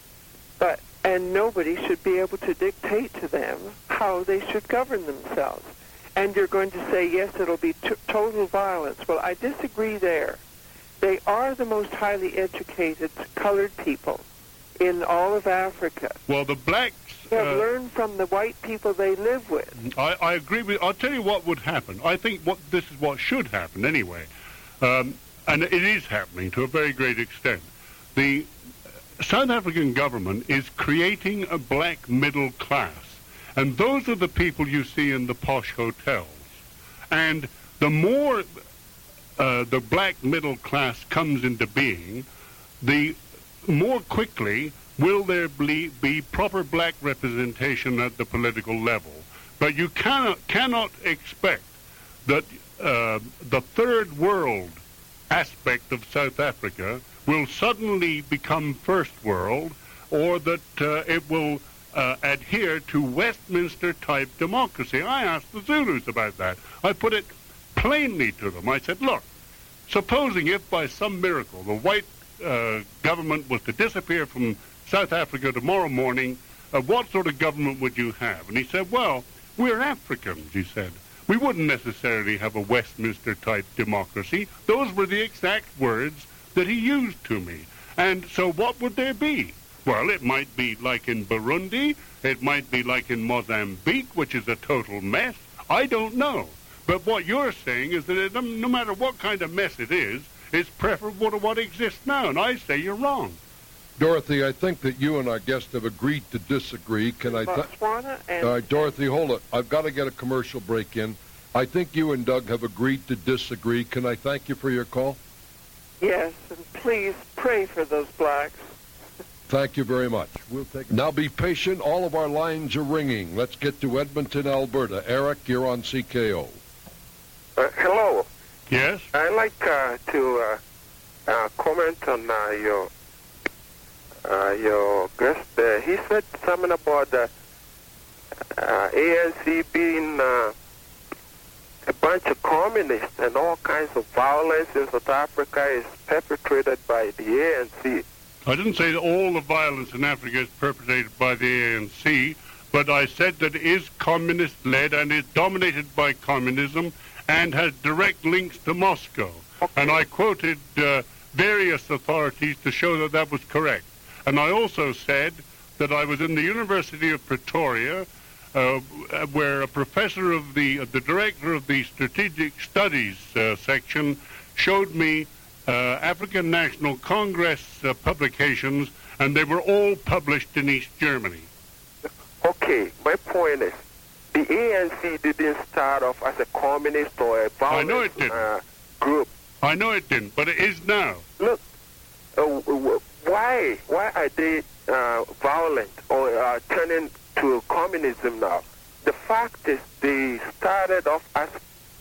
And nobody should be able to dictate to them how they should govern themselves. And you're going to say, yes, it'll be total violence. Well, I disagree there. They are the most highly educated colored people in all of Africa. Well, the blacks have learned from the white people they live with. I agree with. I'll tell you what would happen. I think this is what should happen anyway, and it is happening to a very great extent. The South African government is creating a black middle class. And those are the people you see in the posh hotels. And the more the black middle class comes into being, the more quickly will there be proper black representation at the political level. But you cannot expect that the third world aspect of South Africa will suddenly become first world, or that it will adhere to Westminster-type democracy. I asked the Zulus about that. I put it plainly to them. I said, look, supposing if by some miracle the white government was to disappear from South Africa tomorrow morning, what sort of government would you have? And he said, well, we're Africans, he said. We wouldn't necessarily have a Westminster-type democracy. Those were the exact words that he used to me. And so what would there be? Well, it might be like in Burundi. It might be like in Mozambique, which is a total mess. I don't know. But what you're saying is that no matter what kind of mess it is, it's preferable to what exists now. And I say you're wrong. Dorothy, I think that you and our guest have agreed to disagree. Can I... Botswana and... All right, Dorothy, hold it. I've got to get a commercial break in. I think you and Doug have agreed to disagree. Can I thank you for your call? Yes, and please pray for those blacks. Thank you very much. We'll take... Now be patient. All of our lines are ringing. Let's get to Edmonton, Alberta. Eric, you're on CKO. Hello. Yes? I'd like to comment on your guest. He said something about the ANC being a bunch of communists, and all kinds of violence in South Africa is perpetrated by the ANC. I didn't say that all the violence in Africa is perpetrated by the ANC, but I said that it is communist-led and is dominated by communism and has direct links to Moscow. Okay. And I quoted various authorities to show that that was correct. And I also said that I was in the University of Pretoria, where a professor of the director of the Strategic Studies section showed me African National Congress publications, and they were all published in East Germany. Okay, my point is, the ANC didn't start off as a communist or a violent group. I know it didn't, but it is now. Look, why are they violent or turning to communism now? The fact is they started off as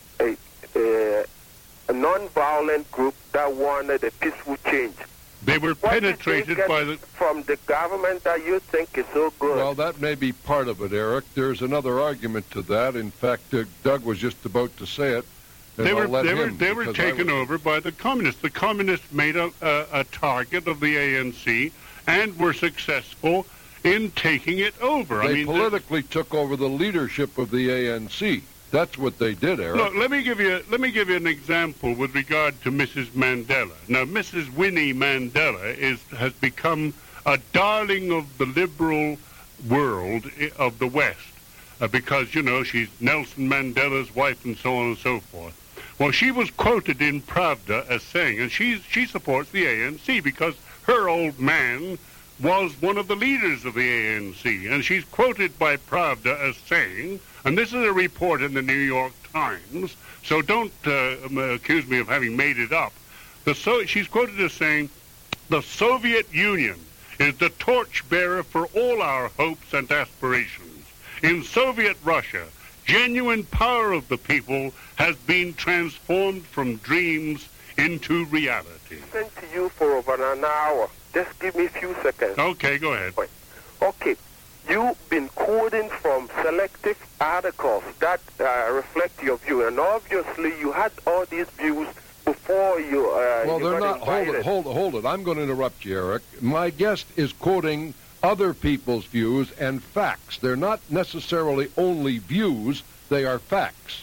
a non-violent group that wanted a peaceful change. They were penetrated by the... from the government that you think is so good? Well, that may be part of it, Eric. There's another argument to that. In fact, Doug was just about to say it. They were taken over by the communists. The communists made a target of the ANC and were successful in taking it over. They politically took over the leadership of the ANC. That's what they did, Eric. Look, let me give you an example with regard to Mrs. Mandela. Now, Mrs. Winnie Mandela has become a darling of the liberal world of the West because, you know, she's Nelson Mandela's wife and so on and so forth. Well, she was quoted in Pravda as saying, and she supports the ANC because her old man was one of the leaders of the ANC, and she's quoted by Pravda as saying, and this is a report in the New York Times, so don't accuse me of having made it up. She's quoted as saying, the Soviet Union is the torchbearer for all our hopes and aspirations. In Soviet Russia, genuine power of the people has been transformed from dreams into reality. I've sent to you for over an hour. Just give me a few seconds. Okay, go ahead. Okay. You've been quoting from selective articles that reflect your view, and obviously you had all these views before you well, they're not. invited. Hold it. I'm going to interrupt you, Eric. My guest is quoting other people's views and facts. They're not necessarily only views, they are facts.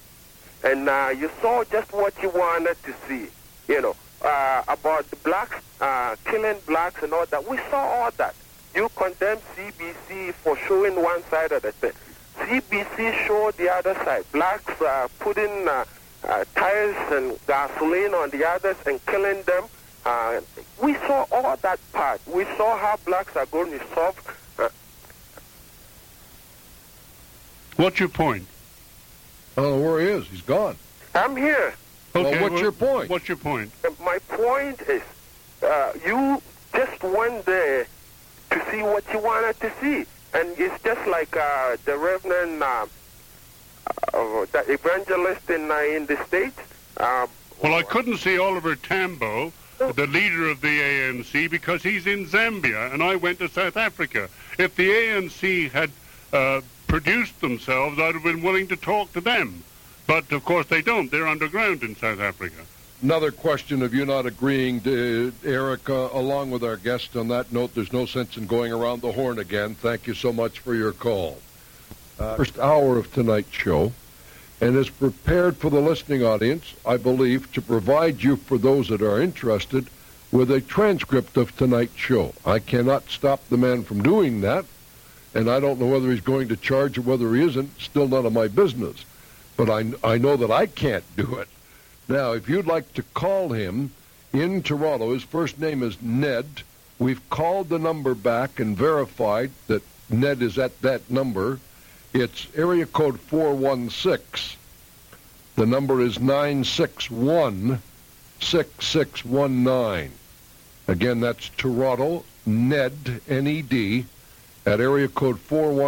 And you saw just what you wanted to see, you know, about the blacks, killing blacks and all that. We saw all that. You condemned CBC for showing one side of the thing. CBC showed the other side. Blacks putting tires and gasoline on the others and killing them. We saw all that part. We saw how blacks are going to solve. What's your point? I don't know where he is. He's gone. I'm here. Okay, well, what's your point? What's your point? My point is, you just went there to see what you wanted to see. And it's just like the Reverend the evangelist in the States. Well, I couldn't see Oliver Tambo, the leader of the ANC, because he's in Zambia, and I went to South Africa. If the ANC had produced themselves, I'd have been willing to talk to them. But, of course, they don't. They're underground in South Africa. Another question of you not agreeing, Eric, along with our guest on that note. There's no sense in going around the horn again. Thank you so much for your call. First hour of tonight's show, and is prepared for the listening audience, I believe, to provide you, for those that are interested, with a transcript of tonight's show. I cannot stop the man from doing that, and I don't know whether he's going to charge or whether he isn't. Still none of my business. But I know that I can't do it. Now, if you'd like to call him in Toronto, his first name is Ned. We've called the number back and verified that Ned is at that number. It's area code 416. The number is 961-6619. Again, that's Toronto, Ned, N-E-D, at area code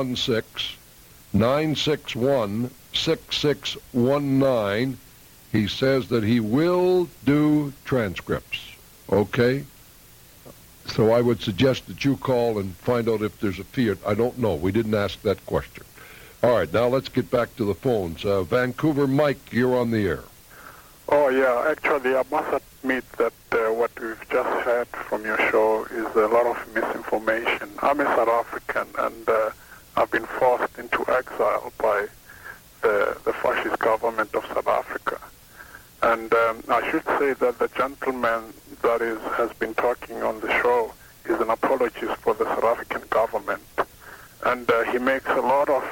416-961-6619. He says that he will do transcripts. Okay? So I would suggest that you call and find out if there's a fee. I don't know. We didn't ask that question. All right, now let's get back to the phones. Vancouver Mike, you're on the air. Oh, yeah. Actually, I must admit that what we've just heard from your show is a lot of misinformation. I'm a South African, and I've been forced into exile by the fascist government of South Africa. And I should say that the gentleman that has been talking on the show is an apologist for the South African government. And he makes a lot of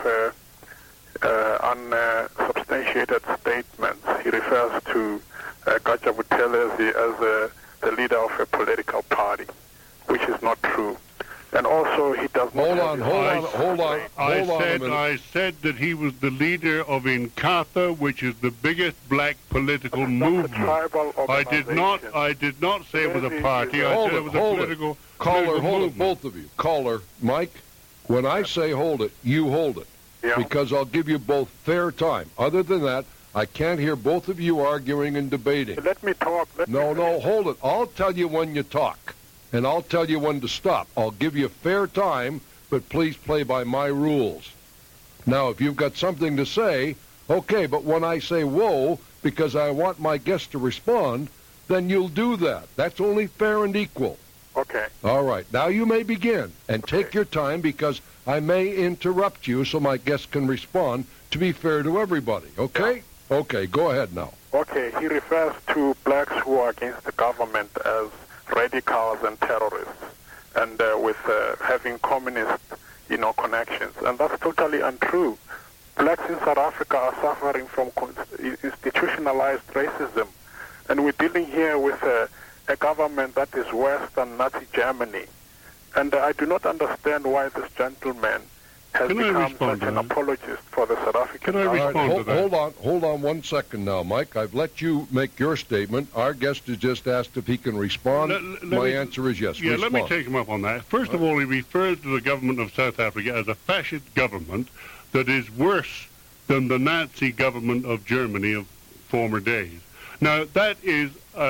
unsubstantiated statements. He refers to Gaja Buthelezi as the leader of a political party, which is not true. And also, he does not... Hold on. I said that he was the leader of Inkatha, which is the biggest black political movement. I did not say it was a party. I said it was a political Caller, hold it, both of you. Caller, Mike, when I say hold it, you hold it. Yeah. Because I'll give you both fair time. Other than that, I can't hear both of you arguing and debating. Let me talk. No, hold it. I'll tell you when you talk. And I'll tell you when to stop. I'll give you fair time, but please play by my rules. Now, if you've got something to say, okay, but when I say whoa, because I want my guest to respond, then you'll do that. That's only fair and equal. Okay. All right. Now you may begin. And take your time, because I may interrupt you so my guest can respond to be fair to everybody. Okay? Yeah. Okay, go ahead now. Okay, he refers to blacks who are against the government as radicals and terrorists, and with having communist, connections, and that's totally untrue. Blacks in South Africa are suffering from institutionalized racism, and we're dealing here with a government that is worse than Nazi Germany, and I do not understand why this gentleman has become such an apologist for the South African government. Hold on 1 second now, Mike. I've let you make your statement. Our guest has just asked if he can respond. My answer is yes. Yeah, respond. Let me take him up on that. First of all, he refers to the government of South Africa as a fascist government that is worse than the Nazi government of Germany of former days. Now, that is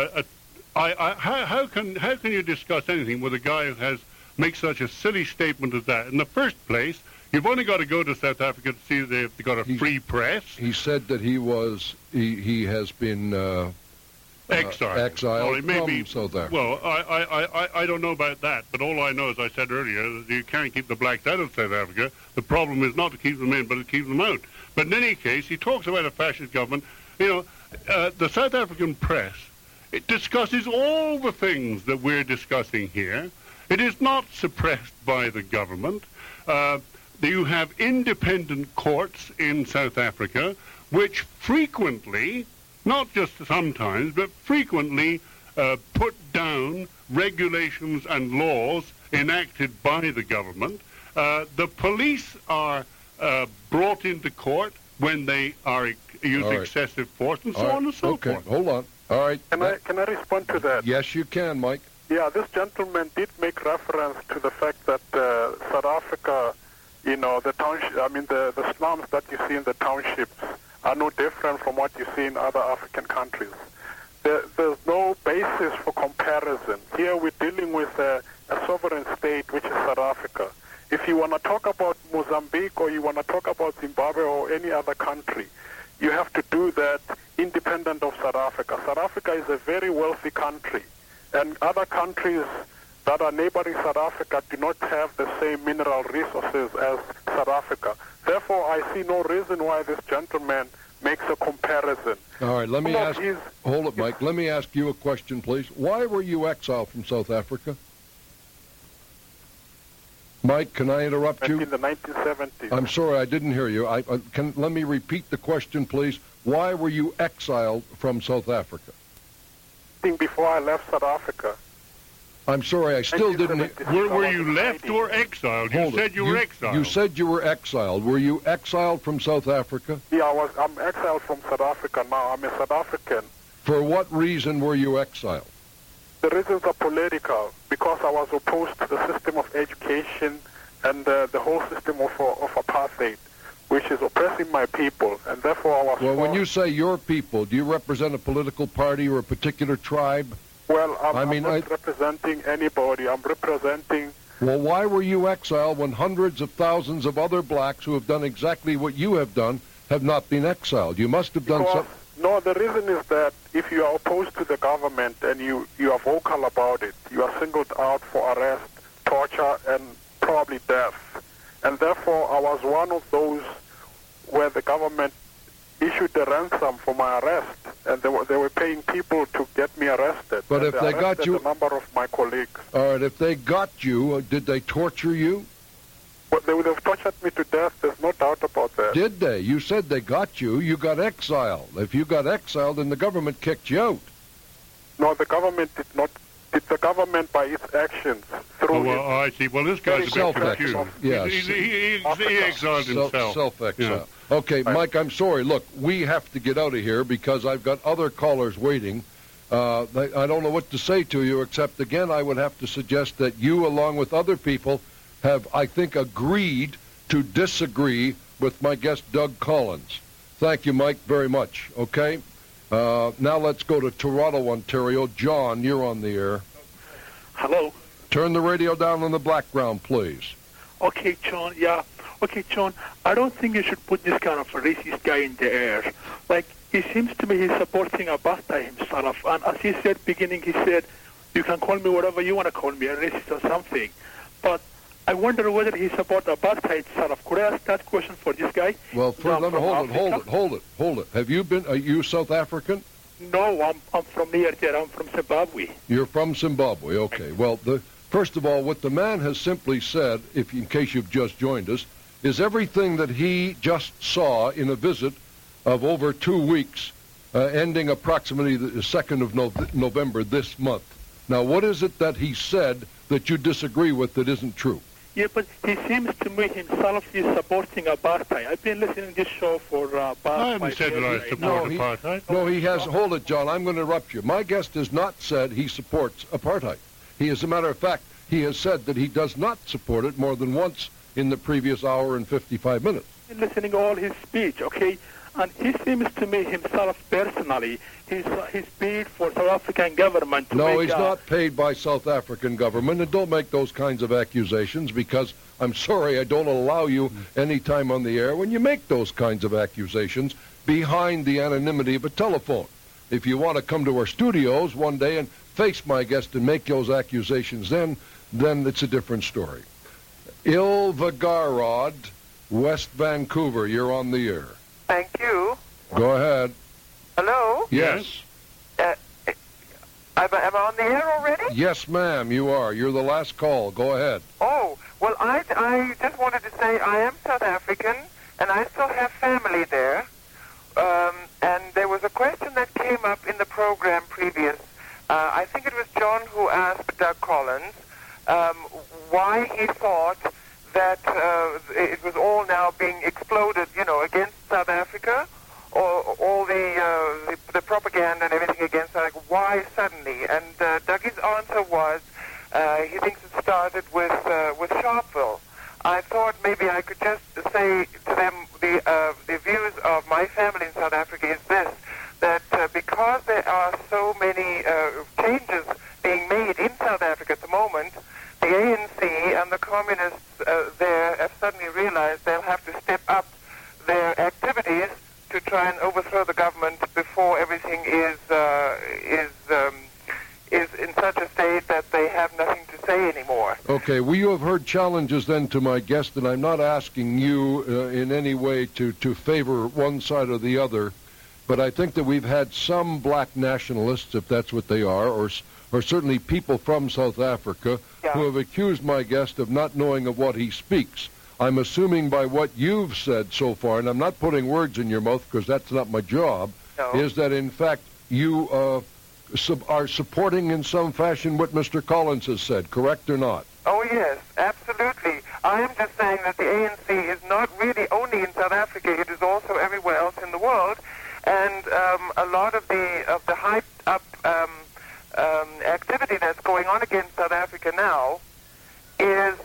how can you discuss anything with a guy who makes such a silly statement as that? In the first place, you've only got to go to South Africa to see that they've got a free press. He said that he has been exiled from South Africa. Well, I don't know about that, but all I know, as I said earlier, that you can't keep the blacks out of South Africa. The problem is not to keep them in, but to keep them out. But in any case, he talks about a fascist government. The South African press, it discusses all the things that we're discussing here. It is not suppressed by the government. You have independent courts in South Africa which frequently, not just sometimes, but frequently put down regulations and laws enacted by the government. The police are brought into court when they use excessive force, and so on and so forth. Okay, hold on. All right. Can I respond to that? Yes, you can, Mike. Yeah, this gentleman did make reference to the fact that South Africa, the township, the slums that you see in the townships are no different from what you see in other African countries. There's no basis for comparison. Here we're dealing with a sovereign state, which is South Africa. If you want to talk about Mozambique or you want to talk about Zimbabwe or any other country, you have to do that independent of South Africa. South Africa is a very wealthy country, and other countries that are neighboring South Africa do not have the same mineral resources as South Africa. Therefore, I see no reason why this gentleman makes a comparison. All right, let me ask... Hold it, Mike. Let me ask you a question, please. Why were you exiled from South Africa? Mike, can I interrupt you? In the 1970s. I'm sorry, I didn't hear you. Let me repeat the question, please. Why were you exiled from South Africa? I think before I left South Africa. I'm sorry, I still didn't... Were you left or exiled? You said you were exiled. You said you were exiled. Were you exiled from South Africa? Yeah, I'm exiled from South Africa now. I'm a South African. For what reason were you exiled? The reasons are political, because I was opposed to the system of education and the whole system of apartheid, which is oppressing my people, and therefore I was... Well, when you say your people, do you represent a political party or a particular tribe? Well, I'm not representing anybody. I'm representing... Well, why were you exiled when hundreds of thousands of other blacks who have done exactly what you have done have not been exiled? You must have done something... No, the reason is that if you are opposed to the government and you are vocal about it, you are singled out for arrest, torture, and probably death. And therefore, I was one of those where the government issued the ransom for my arrest, and they were paying people to get me arrested. But if they got you... a number of my colleagues. All right, if they got you, did they torture you? Well, they would have tortured me to death. There's no doubt about that. Did they? You said they got you. You got exiled. If you got exiled, then the government kicked you out. No, the government did not. It's the government by its actions. I see. Well, this guy's a bit confused. Yes. He exiled himself. Self-exile. Yeah. Okay, Mike, I'm sorry. Look, we have to get out of here because I've got other callers waiting. I don't know what to say to you, except, again, I would have to suggest that you, along with other people, have, I think, agreed to disagree with my guest, Doug Collins. Thank you, Mike, very much. Okay? Now let's go to Toronto, Ontario. John, you're on the air. Hello. Turn the radio down on the background, please. Okay, John, yeah. Okay, John, I don't think you should put this kind of a racist guy in the air. Like, it seems to me he's supporting apartheid himself. And as he said beginning, he said, you can call me whatever you want to call me, a racist or something. But I wonder whether he supports apartheid itself. Could I ask that question for this guy? Well, hold it. Have you been, are you South African? No, I'm from near there. I'm from Zimbabwe. You're from Zimbabwe, okay. Well, first of all, what the man has simply said, in case you've just joined us, is everything that he just saw in a visit of over 2 weeks, ending approximately the 2nd of November this month. Now, what is it that he said that you disagree with that isn't true? Yeah, but he seems to me himself he's supporting apartheid. I've been listening to this show for about I haven't said that I support apartheid. No, he hasn't. Hold it, John. I'm going to interrupt you. My guest has not said he supports apartheid. He, as a matter of fact, he has said that he does not support it more than once in the previous hour and 55 minutes. I've been listening to all his speech, okay? And he seems to me himself personally, he's paid for South African government to No, he's not paid by South African government, and don't make those kinds of accusations because I'm sorry I don't allow you any time on the air when you make those kinds of accusations behind the anonymity of a telephone. If you want to come to our studios one day and face my guest and make those accusations then it's a different story. Ilvagarod, West Vancouver, you're on the air. Thank you. Go ahead. Hello? Yes. Am I on the air already? Yes, ma'am, you are. You're the last call. Go ahead. Oh, well, I just wanted to say I am South African, and I still have family there. And there was a question that came up in the program previous. I think it was John who asked Doug Collins why he thought that it was all now being exploded, against South Africa, or all the propaganda and everything against South Africa. Why suddenly? And Dougie's answer was he thinks it started with Sharpeville. I thought maybe I could just say to them the views of my family in South Africa is this, that because there are so many changes being made in South Africa at the moment, the ANC and the communists there have suddenly realized they'll have to step up their activities to try and overthrow the government before everything is in such a state that they have nothing to say anymore. Okay, well, you have heard challenges then to my guest, and I'm not asking you in any way to favor one side or the other, but I think that we've had some black nationalists, if that's what they are, or certainly people from South Africa, who have accused my guest of not knowing of what he speaks. I'm assuming by what you've said so far, and I'm not putting words in your mouth because that's not my job, is that in fact you are supporting in some fashion what Mr. Collins has said, correct or not? Oh, yes, absolutely. I am just saying that the ANC is not really only in South Africa, it is also everywhere else in the world, and a lot of the hyped-up activity that's going on against South Africa now is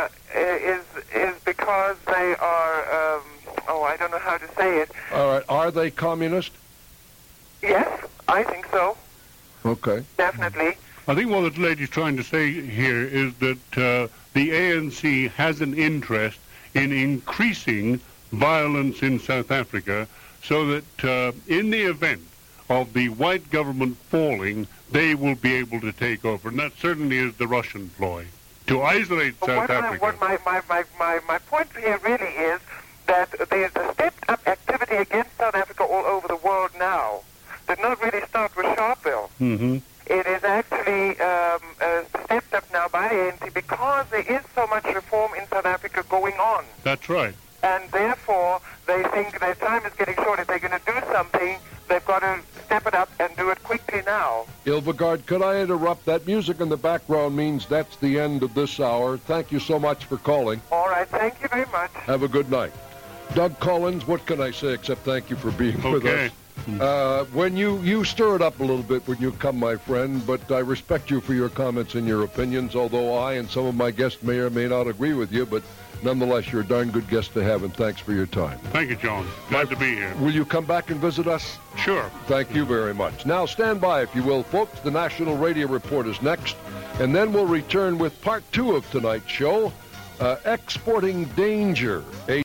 because they are, I don't know how to say it. All right, are they communist? Yes, I think so. Okay. Definitely. I think what the lady's trying to say here is that the ANC has an interest in increasing violence in South Africa so that in the event of the white government falling, they will be able to take over. And that certainly is the Russian ploy, to isolate South Africa. My point here really is that there's a stepped-up activity against South Africa all over the world now. Did not really start with Sharpeville. Mm-hmm. It is actually stepped up now by the ANC because there is so much reform in South Africa going on. That's right. And therefore, they think their time is getting short. If they're going to do something, they've got to step it up and do it quickly now. Hildegard, could I interrupt? That music in the background means that's the end of this hour. Thank you so much for calling. All right, thank you very much. Have a good night. Doug Collins, what can I say except thank you for being with us? When you stir it up a little bit when you come, my friend, but I respect you for your comments and your opinions, although I and some of my guests may or may not agree with you, but nonetheless, you're a darn good guest to have, and thanks for your time. Thank you, John. Glad to be here. Will you come back and visit us? Sure. Thank you very much. Now, stand by, if you will, folks. The National Radio Report is next, and then we'll return with part 2 of tonight's show, Exporting Danger.